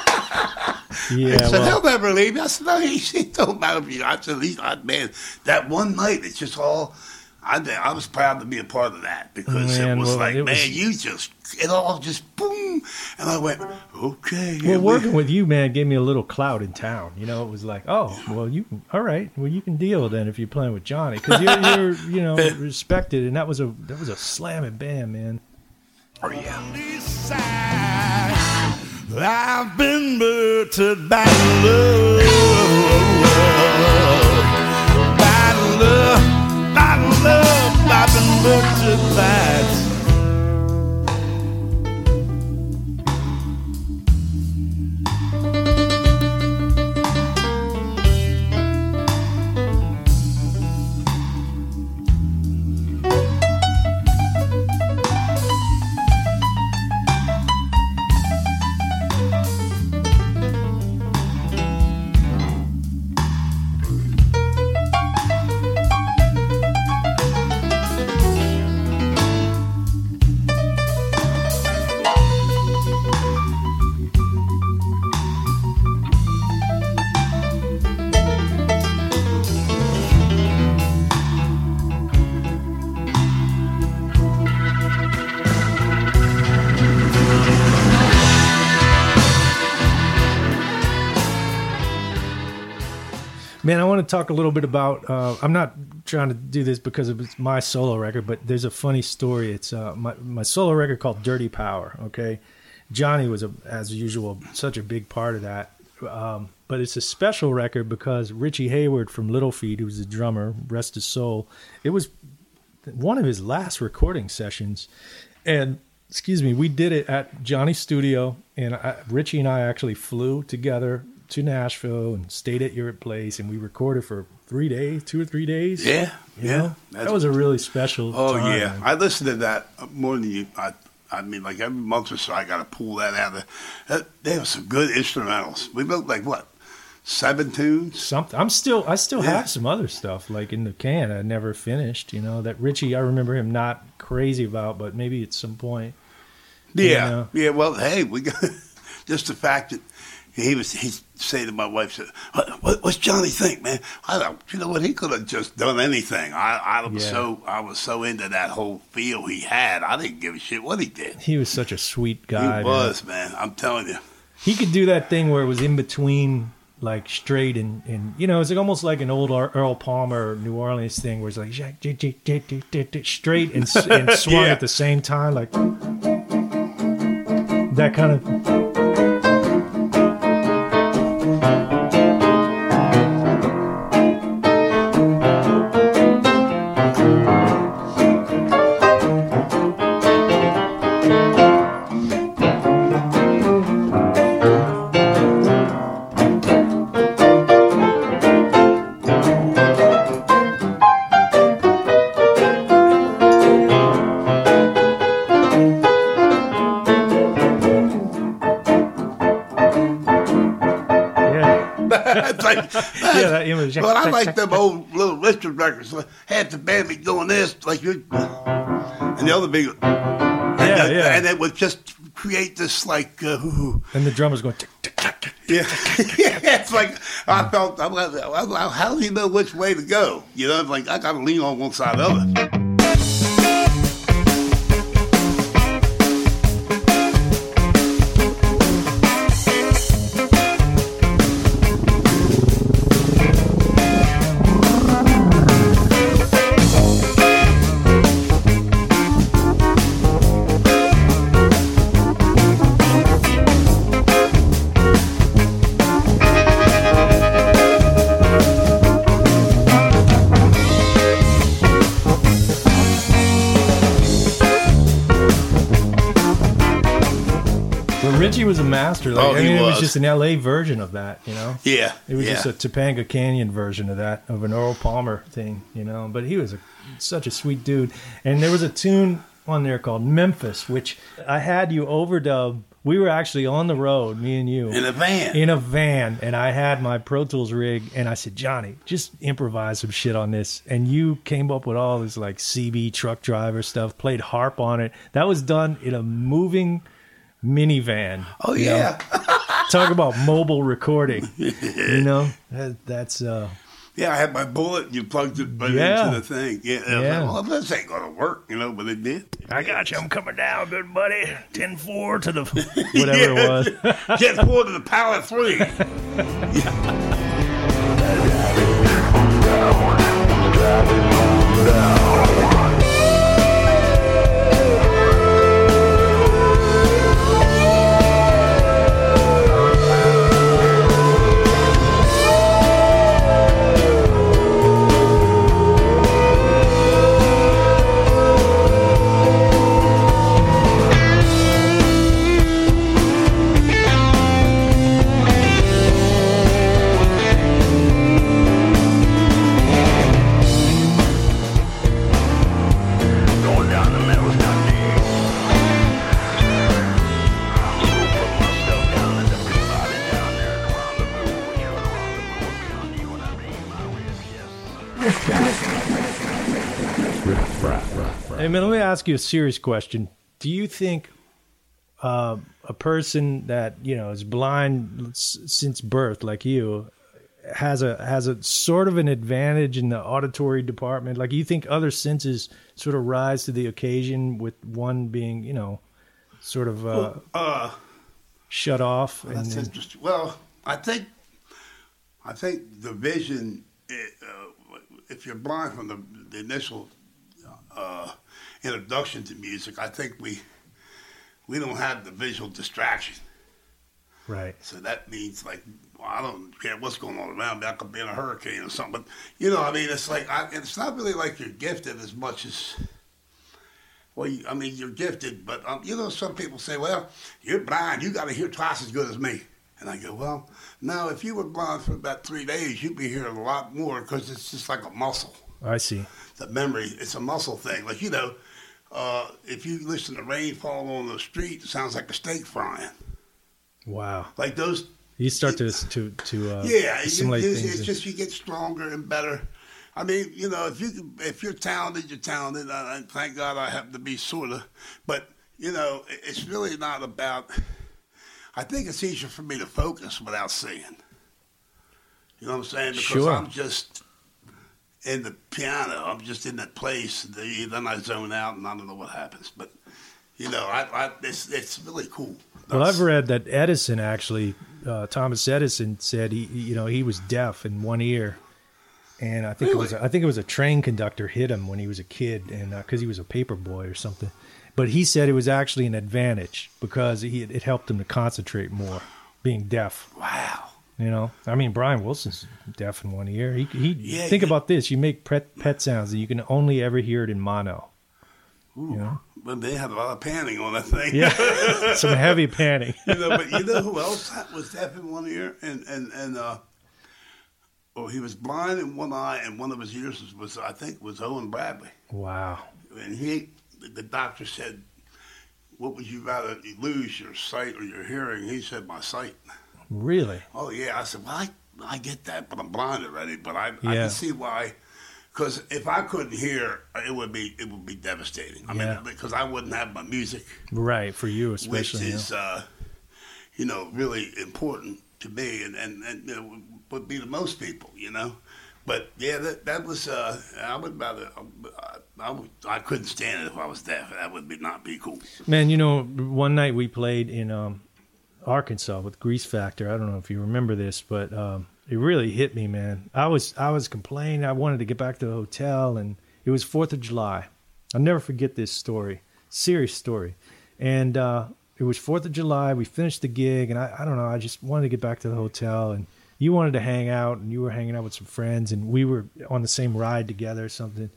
Yeah, I said, well, "He'll never leave." I said, "No, he, he don't matter if you." I said, "He's not, man." That one night, it's just all. I, I was proud to be a part of that because Man, it was well, like, it man, was- you just, it all just boom. And I went, okay. here well, we- working with you, man, gave me a little clout in town. You know, it was like, oh, well, you all right? Well, you can deal then if you're playing with Johnny because you're, you're, you know, respected, and that was a that was a slamming band, man. Oh, yeah. East side, I've been murdered by love, by love, by love. I've been murdered by. Man, I want to talk a little bit about. Uh, I'm not trying to do this because it's my solo record, but there's a funny story. It's uh, my my solo record called Dirty Power. Okay, Johnny was a, as usual such a big part of that, um, but it's a special record because Richie Hayward from Little Feat, who's the drummer, rest his soul, it was one of his last recording sessions, and excuse me, we did it at Johnny's studio, and I, Richie and I actually flew together to Nashville and stayed at your place, and we recorded for three days, two or three days. Yeah, You yeah. know? That's- That was a really special Oh, time, yeah. man. I listen to that more than you. I, I mean, like every month or so, I got to pull that out of there. They have some good instrumentals. We wrote like, what, seven tunes? Something. I'm still. I still Yeah. have some other stuff like in the can. I never finished. You know that Richie. I remember him not crazy about, but maybe at some point. Yeah, know? yeah. Well, hey, we got just the fact that he was. He say to my wife, said, what, what, "What's Johnny think, man? I don't. You know what? He could have just done anything. I, I was Yeah. so. I was so into that whole feel he had. I didn't give a shit what he did. He was such a sweet guy. he man. was, man. I'm telling you. He could do that thing where it was in between, like straight and, and you know, it's like almost like an old Ear- Earl Palmer New Orleans thing where it's like j- j- j- j- j- j- j- straight and, s- and swung Yeah. at the same time, like that kind of. like, Yeah, that image. but I like them old Little Richard records. Like, half the band be doing this, like you, and the other big, and, Yeah, the- yeah. and it would just create this like, uh, And the drummer's going tick, tick, tick, tick. yeah, yeah. It's like I felt. I'm like, how do you know which way to go? You know, it's like I got to lean on one side or the other. Richie was a master. Like, Oh, I he mean, it was was. just an L A version of that, you know? Yeah, It was yeah. just a Topanga Canyon version of that, of an Earl Palmer thing, you know? But he was a, such a sweet dude. And there was a tune on there called Memphis, which I had you overdub. We were actually on the road, me and you. in a van. In a van, and I had my Pro Tools rig, and I said, Johnny, just improvise some shit on this. And you came up with all this like C B truck driver stuff, played harp on it. That was done in a moving minivan. Oh you know? yeah, Talk about mobile recording. You know, that, that's uh, yeah. I had my bullet. You plugged it right Yeah. into the thing. Yeah, I was Yeah. like, well, this ain't gonna work, you know, but it did. I got you. I'm coming down, good buddy. ten four to the whatever it was. Get forward to the power three. Hey, man, let me ask you a serious question. Do you think uh, a person that, you know, is blind s- since birth, like you, has a has a sort of an advantage in the auditory department? Like, you think other senses sort of rise to the occasion with one being, you know, sort of uh, Uh, shut off? And, that's interesting. Well, I think, I think the vision. It, uh, if you're blind from the, the initial uh, introduction to music, I think we we don't have the visual distraction. right. So that means, like, well, I don't care what's going on around me. I could be in a hurricane or something. But, you know, I mean, it's like, I, it's not really like you're gifted as much as, well, you, I mean, you're gifted. But, um, you know, some people say, well, you're blind. You got to hear twice as good as me. And I go, well, no, if you were blind for about three days, you'd be hearing a lot more because it's just like a muscle. I see. The memory, it's a muscle thing. Like, you know, uh, if you listen to rain falling on the street, it sounds like a steak frying. Wow. Like those. You start to to to uh, Yeah, you, assimilate it's, things. it's in. just you get stronger and better. I mean, you know, if you can- if you're talented, you're talented. I, I, thank God I happen to be sort of. But you know, it- it's really not about. I think it's easier for me to focus without seeing. You know what I'm saying? Because Sure. I'm just in the piano. I'm just in that place. Then I zone out, and I don't know what happens. But you know, I, I it's it's really cool. Well, I've read that Edison actually, uh, Thomas Edison said he, you know, he was deaf in one ear, and I think it was, Really? I think it was a train conductor hit him when he was a kid, and because he was a paper boy or something. But he said it was actually an advantage because he, it helped him to concentrate more, being deaf. Wow. You know, I mean, Brian Wilson's deaf in one ear. He, he Yeah, think yeah. about this: you make pet pet sounds, and you can only ever hear it in mono. Ooh, You know? But they had a lot of panning on that thing. Yeah, some heavy panning. you know, but you know who else was deaf in one ear? And, and, and, uh, well, he was blind in one eye, and one of his ears was, was I think, was Owen Bradley. Wow. And he, the doctor said, what would you rather lose, your sight or your hearing? He said, my sight. Really? Oh, yeah. I said, well, I, I get that, but I'm blind already. But I, Yeah. I can see why. Because if I couldn't hear, it would be it would be devastating. I Yeah. mean, because I wouldn't have my music, Right, for you which especially. is, uh, you know, really important to me, and and, and you know, would be to most people, you know. But yeah, that that was uh, I would rather I, I, would, I couldn't stand it if I was deaf. That would be not be cool. Man, you know, one night we played in um, Arkansas with Grease Factor. I don't know if you remember this, but um, it really hit me, man. I was I was complaining. I wanted to get back to the hotel, and it was fourth of July. I'll never forget this story. Serious story. And uh, it was fourth of July. We finished the gig, and I, I don't know. I just wanted to get back to the hotel, and you wanted to hang out, and you were hanging out with some friends, and we were on the same ride together or something.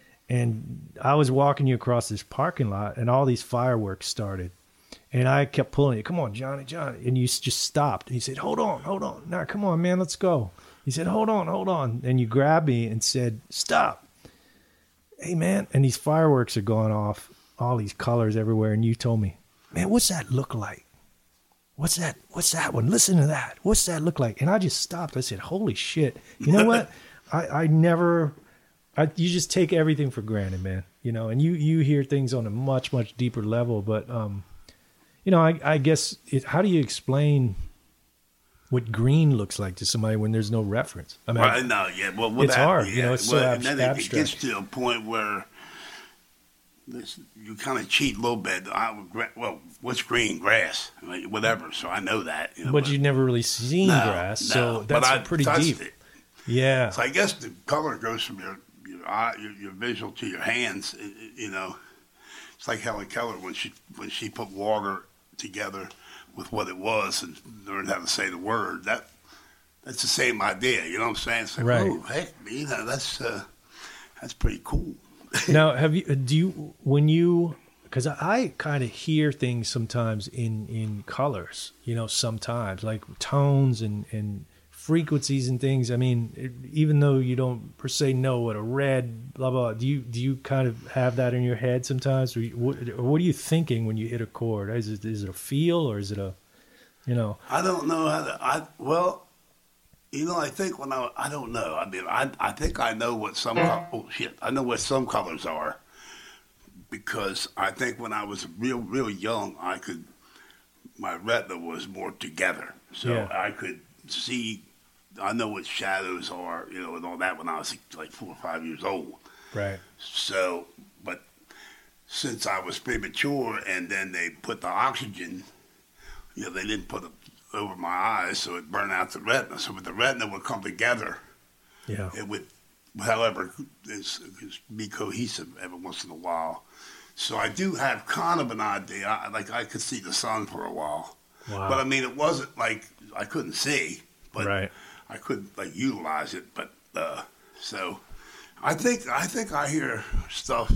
And I was walking you across this parking lot, and all these fireworks started. And I kept pulling you, come on, Johnny, Johnny. And you s- just stopped. And he said, hold on, hold on. Now, come on, man, let's go. He said, hold on, hold on. And you grabbed me and said, stop. Hey, man. And these fireworks are going off, all these colors everywhere. And you told me, man, what's that look like? What's that? What's that one? Listen to that. What's that look like? And I just stopped. I said, holy shit. You know what? I, I never, I, you just take everything for granted, man. You know, and you, you hear things on a much, much deeper level. But, um, you know, I, I guess, it, how do you explain what green looks like to somebody when there's no reference? I mean, Well, no, yeah, well, with it's that, hard. Yeah, You know, it's well, so and then ab- it, it gets abstract. to a point where this, you kind of cheat a little bit. I would, gra- well, what's green? Grass, I mean, whatever. So I know that. You know, but you've never really seen no, grass, no, so but that's I a pretty touched deep. It. Yeah. So I guess the color goes from your your eye, your, your visual to your hands. It- it- you know, it's like Helen Keller when she when she put water together with what it was and learned how to say the word. That that's the same idea. You know what I'm saying? It's like, Right. oh heck, you know, that's uh, that's pretty cool. Now, have you, do you, when you, because I, I kind of hear things sometimes in, in colors, you know, sometimes like tones and, and frequencies and things. I mean, it, even though you don't per se know what a red, blah, blah, do you, do you kind of have that in your head sometimes? Or, you, what, or what are you thinking when you hit a chord? Is it, is it a feel or is it a, you know? I don't know how to. I well, you know, I think when I I don't know. I mean, I I think I know what some col- oh shit. I know what some colors are because I think when I was real real young, I could my retina was more together, so Yeah. I could see. I know what shadows are, you know, and all that when I was like four or five years old. Right. So, but since I was premature, and then they put the oxygen, you know, they didn't put it over my eyes, so it burned out the retina. So when the retina would come together, Yeah. it would, however, it's, it's be cohesive every once in a while. So I do have kind of an idea. I, like I could see the sun for a while, Wow. but I mean, it wasn't like I couldn't see, but Right. I couldn't like utilize it. But uh, so I think I think I hear stuff.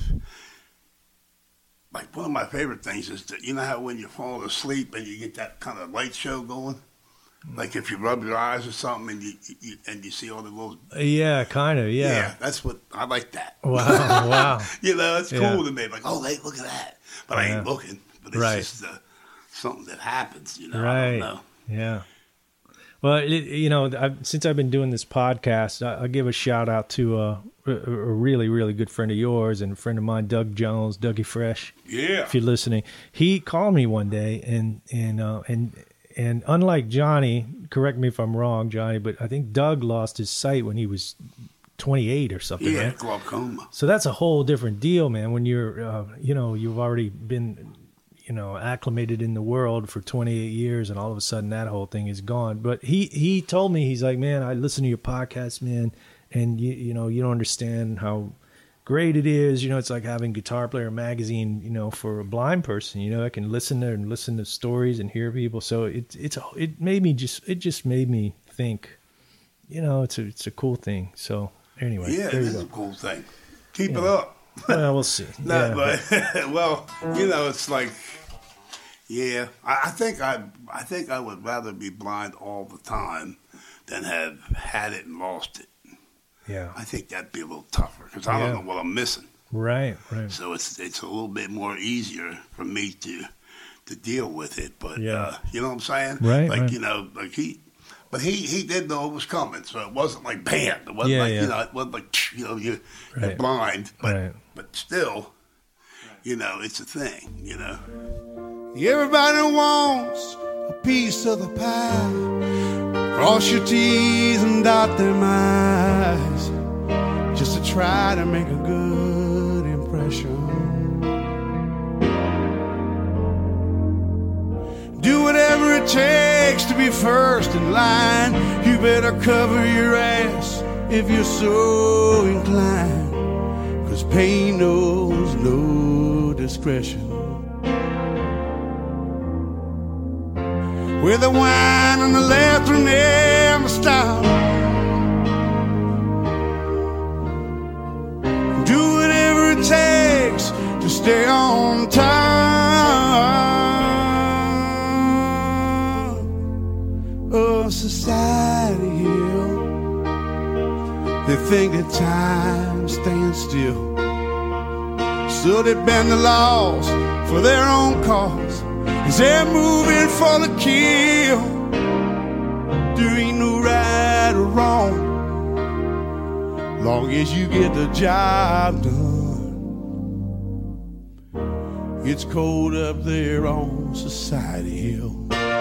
Like one of my favorite things is that you know how when you're falling asleep and you get that kind of light show going, like if you rub your eyes or something and you, you and you see all the little Yeah, kind of. Yeah. that's what I like that. Wow. Wow. You know, it's Yeah. cool to me. Like, oh, hey, look at that. But I Yeah. ain't looking. But it's Right. just uh, something that happens. You know, I Right. don't know. Yeah. Well, it, you know, I've, since I've been doing this podcast, I, I'll give a shout out to uh, a, a really, really good friend of yours and a friend of mine, Doug Jones, Dougie Fresh. Yeah. If you're listening, he called me one day, and and uh, and and unlike Johnny, correct me if I'm wrong, Johnny, but I think Doug lost his sight when he was twenty-eight or something. Yeah, Right? glaucoma. So that's a whole different deal, man. When you're, uh, you know, you've already been, you know, acclimated in the world for twenty-eight years, and all of a sudden that whole thing is gone. But he, he told me, he's like, man, I listen to your podcast, man, and you, you know, you don't understand how great it is. You know, it's like having Guitar Player magazine, you know, for a blind person. You know, I can listen there and listen to stories and hear people. So it, it's, a, it made me just, it just made me think, you know, it's a, it's a cool thing. So anyway, Yeah, there you this is go. a cool thing. Keep it up. Well, we'll see. No, Yeah, but well, you know, it's like, yeah, I, I think I, I think I would rather be blind all the time than have had it and lost it. yeah. I think that'd be a little tougher because I Yeah. don't know what I'm missing. Right, right. So it's it's a little bit more easier for me to to deal with it. But Yeah. uh, you know what I'm saying? Right, Like right. you know, like he, but he, he did know it was coming, so it wasn't like bam. It wasn't Yeah, like yeah. you know, it wasn't like you know you Right. you're blind, but Right. but still, you know, it's a thing. You know, Everybody wants a piece of the pie. Cross your T's and dot them I's, just to try to make a good impression. Do whatever it takes to be first in line. You better cover your ass if you're so inclined, 'cause pain knows no discretion. With the wine on the left will never stop. Do whatever it takes to stay on top. Oh, Society Hill, they think that time stands still, so they bend the laws for their own cause, as they're moving for the kill. There ain't no right or wrong, long as you get the job done. It's cold up there on Society Hill.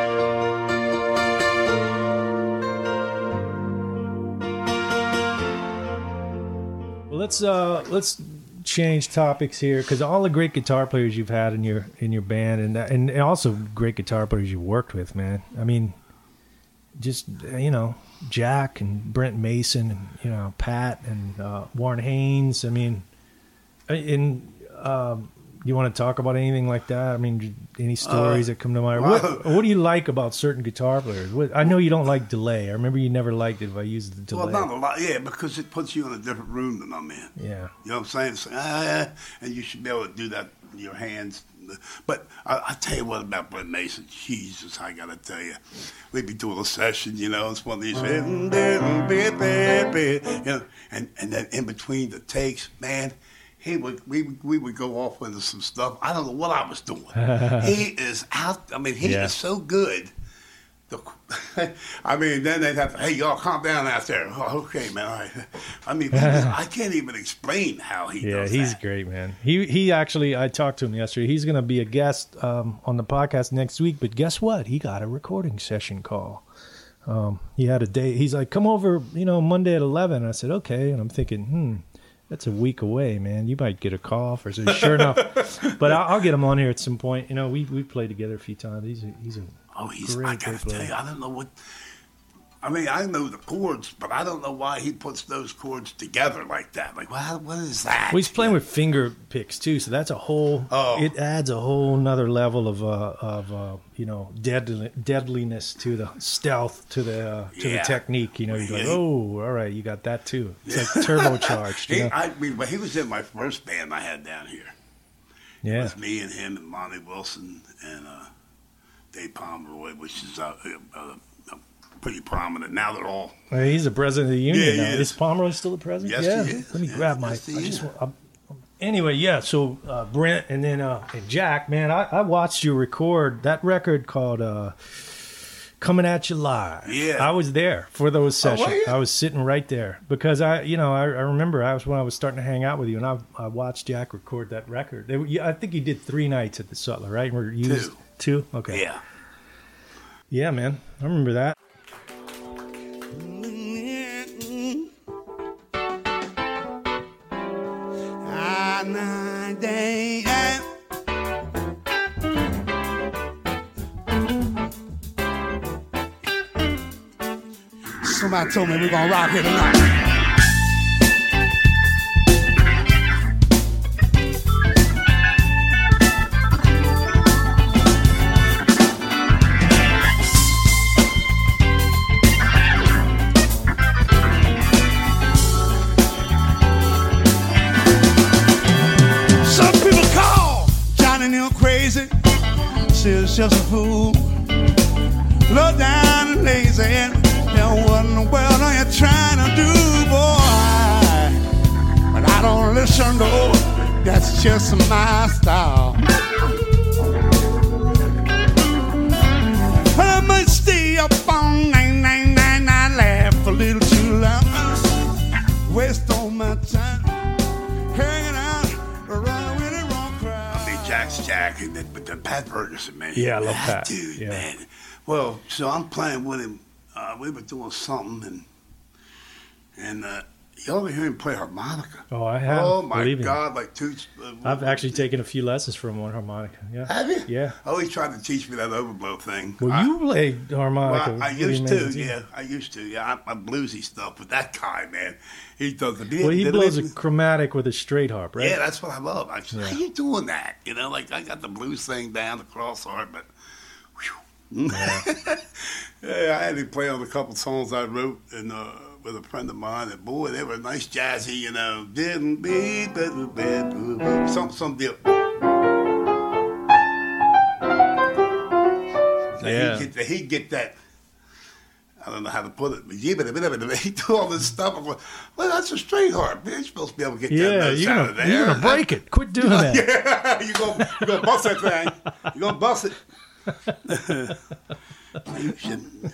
Well, let's uh, let's change topics here, because all the great guitar players you've had in your in your band, and that, and also great guitar players you worked with, man. I mean, just you know, Jack and Brent Mason, and you know, Pat and uh, Warren Haynes. I mean, in um, you want to talk about anything like that? I mean, any stories uh, that come to mind? Well, what What do you like about certain guitar players? What, I know you don't like delay. I remember you never liked it if I used the delay. well, not a lot, yeah, because it puts you in a different room than I'm in. Yeah. You know what I'm saying? It's like, ah, and you should be able to do that with your hands. But I, I tell you what about Brent Mason. Jesus, I got to tell you. We'd be doing a session, you know, it's one of these, you know, and, and then in between the takes, man, he would, we, we would go off into some stuff. I don't know what I was doing. He is out. I mean, he Yeah. is so good. The, I mean, then they'd have to, hey, y'all, calm down out there. Oh, okay, man. All right. I mean, I can't even explain how he Yeah, does he's that. great, man. He he actually, I talked to him yesterday. He's going to be a guest um, on the podcast next week. But guess what? He got a recording session call. Um, he had a day. He's like, come over, you know, Monday at eleven. I said, okay. And I'm thinking, hmm, that's a week away, man. You might get a call for so sure enough. But I'll, I'll get him on here at some point. You know, we we played together a few times. He's a, he's a Oh, he's, great, I gotta great tell you, player. I don't know what, I mean, I know the chords, but I don't know why he puts those chords together like that. Like, what, what is that? Well, he's playing with finger picks too, so that's a whole. Oh. It adds a whole nother level of uh, of uh, you know deadly, deadliness to the stealth to the uh, to Yeah. the technique. You know, you're like, Yeah. oh, all right, you got that too. It's like turbocharged. He, You know? I mean, but he was in my first band I had down here. It Yeah, was me and him and Lonnie Wilson and uh, Dave Pomeroy, which is uh, uh, uh, pretty prominent. Now they're all. Uh, he's the president of the union Yeah, he now. is. Is Pomeroy still the president? Yes, yeah. he is. Let me Yeah, grab my. yes, he I just is. want, I'm, anyway, yeah. So uh, Brent and then uh, and Jack, man, I, I watched you record that record called uh, "Coming at You Live." Yeah. I was there for those Oh, were sessions. you? I was sitting right there because I, you know, I, I remember I was when I was starting to hang out with you, and I, I watched Jack record that record. They, yeah, I think you did three nights at the Sutler, right? Were you Two. Two. Okay. Yeah. Yeah, man, I remember that. Ah, nah, day, eh. Somebody told me we're gonna rock here tonight. Some people call Johnny Neal crazy, say it's just a fool, low down and lazy. Now what in the world are you trying to do, boy? But I don't listen, no, that's just my style. But I might stay up all night, night, night. Jackie, that, but the Pat Ferguson, man. Yeah, I love that Pat. dude, Yeah. man. Well, so I'm playing with him. Uh, we were doing something, and and uh, you ever hear him play harmonica? Oh, I have. Oh my Believe me. God! Like two. Uh, I've actually taken a few lessons from one harmonica. Yeah. Have you? Yeah. Oh, he tried to teach me that overblow thing. Well, I, you played harmonica. well, I What do you used mean, to, too? yeah. I used to, yeah. I, I'm bluesy stuff, but that guy, man, he does the. Well, he blows a chromatic with a straight harp, right? Yeah, that's what I love. I said, Yeah. how you doing that? You know, like I got the blues thing down, the cross harp, but whew. Yeah. Yeah, I had him play on a couple songs I wrote and uh, with a friend of mine, and boy, they were nice jazzy, you know. Didn't be some some deal. So Yeah. he'd get, he'd get that. I don't know how to put it, but he do all this stuff. I'm like, well, that's a straight harp. Man, you're supposed to be able to get that Yeah, notes you're out gonna, of there. you're gonna break it. Quit doing that. Yeah, you're gonna, you're gonna bust that thing. You're gonna bust it. You should-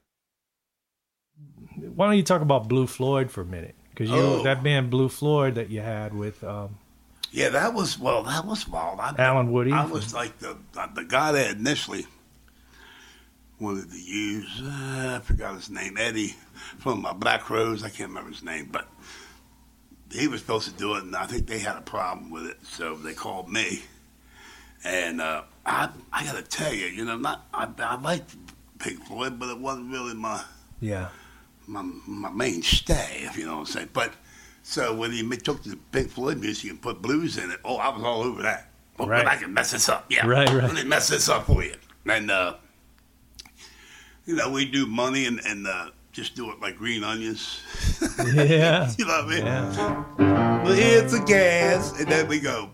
Why don't you talk about Blue Floyd for a minute? Because you know Oh. that band Blue Floyd that you had with um, Yeah, that was well. That was wild. I, Alan Woody. I was like the the guy that initially wanted to use. Uh, I forgot his name. Eddie from uh, Black Rose. I can't remember his name, but he was supposed to do it, and I think they had a problem with it, so they called me. And uh, I I got to tell you, you know, not I, I liked Pink Floyd, but it wasn't really my. yeah. my my mainstay, if you know what I'm saying. But so when he took the Pink Floyd music and put blues in it, oh, I was all over that. Oh, Right. but I can mess this up. Yeah, Right, right. Let me mess this up for you. And uh, you know, we do money and and uh, just do it like green onions. Yeah. You know what I mean? Yeah. Well, here's the gas, and then we go.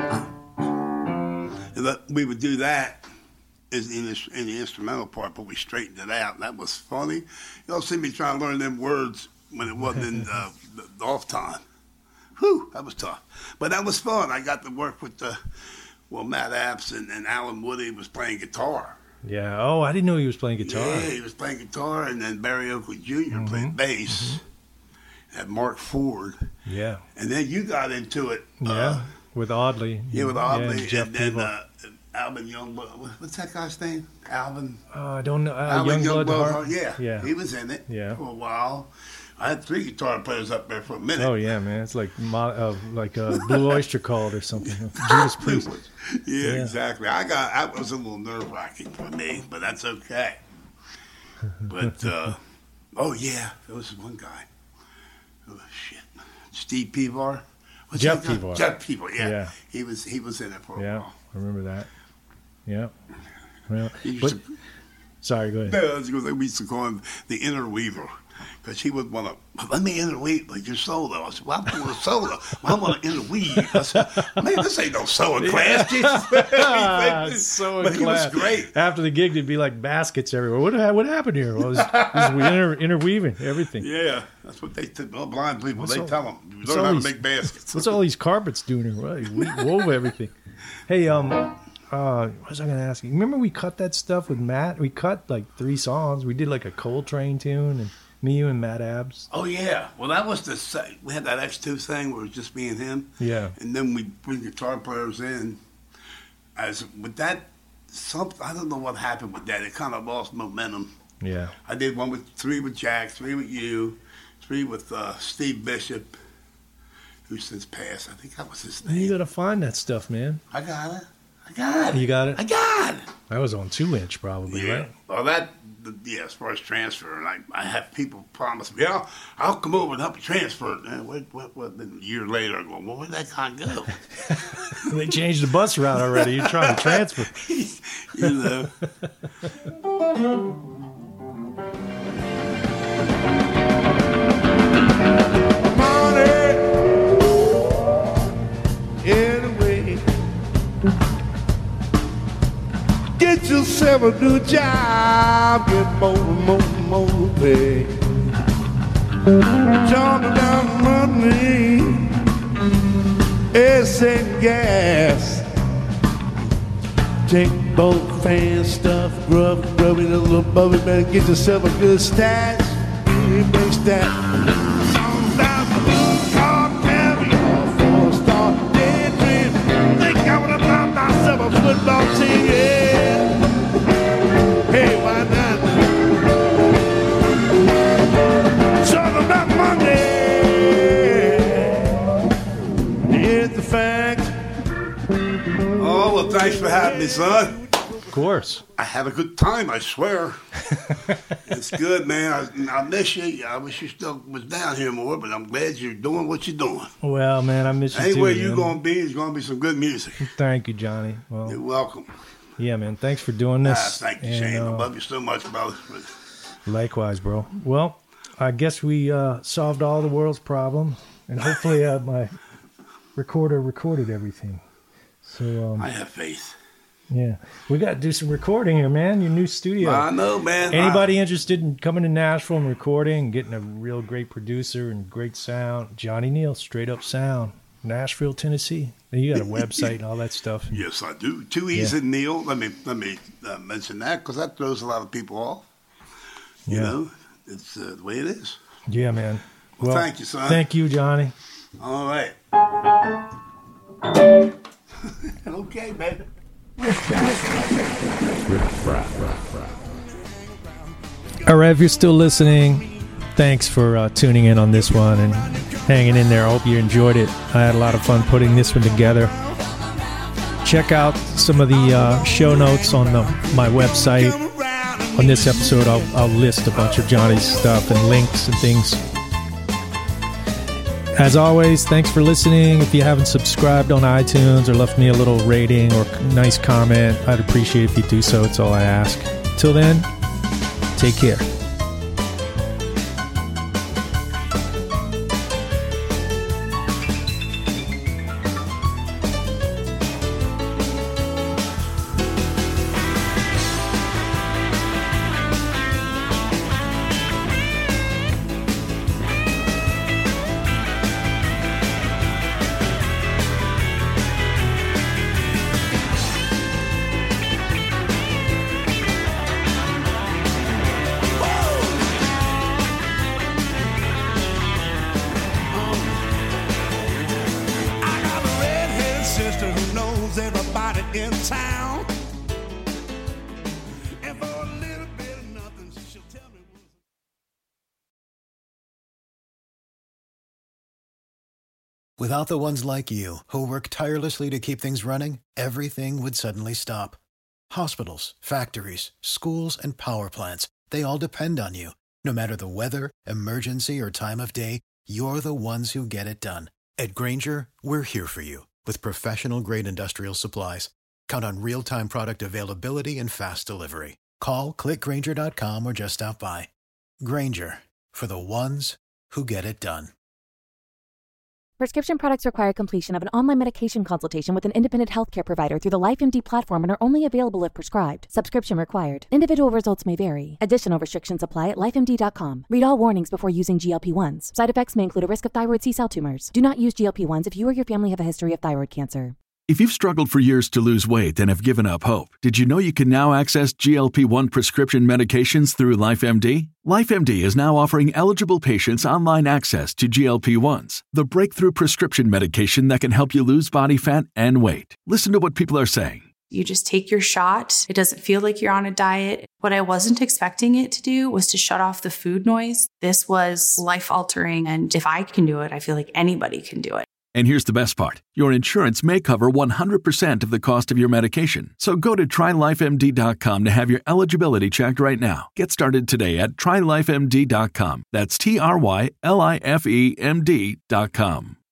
And that, we would do that. Is in the, in the instrumental part, but we straightened it out. That was funny. You don't see me trying to learn them words when it wasn't in uh, the, the off time. Whew, that was tough. But that was fun. I got to work with the, well, Matt Apps and, and Alan Woody was playing guitar. Yeah. Oh, I didn't know he was playing guitar. Yeah, he was playing guitar, and then Barry Oakley Junior Mhm. played bass. Had Mark Ford. Yeah. And then you got into it. Yeah. Uh, with Audley. yeah, with Audley. Yeah, Jeff and then Peeble. uh, Alvin Youngblood. What's that guy's name? Alvin. Oh, I don't know. Uh, Alvin Youngblood Youngblood, Hart? yeah, Yeah. he was in it Yeah. for a while. I had three guitar players up there for a minute. Oh yeah, man. It's like Mo- uh, like uh, Blue Oyster Cult or something. Judas Priest. yeah, Yeah. exactly. I got that was a little nerve wracking for me, but that's okay. But uh, oh yeah, there was one guy. Oh shit, Steve Pevar. What's Jeff that guy? Pevar. Jeff Pevar. Yeah. Yeah. he was he was in it for a Yeah, while. I remember that. Yeah. Well, He used but, to- sorry, go ahead. No, I was gonna say we used to call him the interweaver because he would want to let me interweave like your solo. I said, well, I'm doing a solo. Well, I want to interweave. I said, man, this ain't no sewing class. Jesus. Ah, so but he was great. After the gig, there'd be like baskets everywhere. What ha- what happened here? Well, it was, it was we inter- interweaving everything. Yeah, that's what they tell all blind people. What's they all- tell them you what's learn all how to these- make baskets. What's all these carpets doing here? Well, we wove everything. Hey, um, uh, what was I going to ask you? Remember we cut that stuff with Matt? We cut like three songs. We did like a Coltrane tune, and me, you, and Matt Abs. Oh yeah, well that was the sa- we had that X two thing where it was just me and him. Yeah. And then we bring guitar players in. As with that, some I don't know what happened with that. It kind of lost momentum. Yeah. I did one with three with Jack, three with you, three with uh, Steve Bishop, who since passed. I think that was his You name. got to find that stuff, man. I got it. I got it. You got it? I got it. I was on two inch probably, Yeah. right? Well, that, the, yeah, as far as transfer, and I, I have people promise me, yeah, I'll come over and help you transfer it. And what, what, what, then a year later, I go, well, where'd that guy go? They changed the bus route already. You're trying to transfer. You know. Anyway, get yourself a new job, get more, more, more pay. Jumping down the money, air and gas. Take both fan stuff, rub, rub it a little bubble, better get yourself a good stash. It makes that. Think I would have found myself a football team, yeah. Hey, why not? Talk about Monday. Here's the fact. Oh, well, thanks for having me, son. Of course. I had a good time, I swear. It's good, man. I, I miss you. I wish you still was down here more, but I'm glad you're doing what you're doing. Well, man, I miss you Anywhere too. you're man. going to be, it's going to be some good music. Thank you, Johnny. Well, You're welcome. yeah, man. Thanks for doing this. Ah, thank you, And, Shane. I uh, love you so much, brother. Likewise, bro. Well, I guess we uh, solved all the world's problems, and hopefully uh, my recorder recorded everything. So um, I have faith. yeah, we got to do some recording here, man. Your new studio. I know, man. Anybody interested in coming to Nashville and recording and getting a real great producer and great sound? Johnny Neal, Straight Up Sound, Nashville, Tennessee. You got a website and all that stuff. Yes, I do. Two E's Yeah. in Neil. Let me let me uh, mention that because that throws a lot of people off. You Yeah. know, it's uh, the way it is. Yeah, man. Well, thank you, son. Thank you, Johnny. All right. Okay, baby. All right, if you're still listening, thanks for uh, tuning in on this one and hanging in there. I hope you enjoyed it. I had a lot of fun putting this one together. Check out some of the uh, show notes on the, my website. On this episode, I'll, I'll list a bunch of Johnny's stuff and links and things. As always, thanks for listening. If you haven't subscribed on iTunes or left me a little rating or nice comment, I'd appreciate if you do so. It's all I ask. Till then, take care. I got a redheaded sister who knows everybody in town. And for a little bit of nothing, she'll tell me. Without the ones like you, who work tirelessly to keep things running, everything would suddenly stop. Hospitals, factories, schools, and power plants, they all depend on you. No matter the weather, emergency, or time of day, you're the ones who get it done. At Grainger, we're here for you with professional-grade industrial supplies. Count on real-time product availability and fast delivery. Call, click Grainger dot com, or just stop by. Grainger, for the ones who get it done. Prescription products require completion of an online medication consultation with an independent healthcare provider through the LifeMD platform and are only available if prescribed. Subscription required. Individual results may vary. Additional restrictions apply at life M D dot com. Read all warnings before using G L P ones. Side effects may include a risk of thyroid C-cell tumors. Do not use G L P ones if you or your family have a history of thyroid cancer. If you've struggled for years to lose weight and have given up hope, did you know you can now access G L P one prescription medications through LifeMD? LifeMD is now offering eligible patients online access to G L P ones, the breakthrough prescription medication that can help you lose body fat and weight. Listen to what people are saying. You just take your shot. It doesn't feel like you're on a diet. What I wasn't expecting it to do was to shut off the food noise. This was life-altering, and if I can do it, I feel like anybody can do it. And here's the best part. Your insurance may cover one hundred percent of the cost of your medication. So go to try life M D dot com to have your eligibility checked right now. Get started today at try life M D dot com. That's T R Y L I F E M D dot com.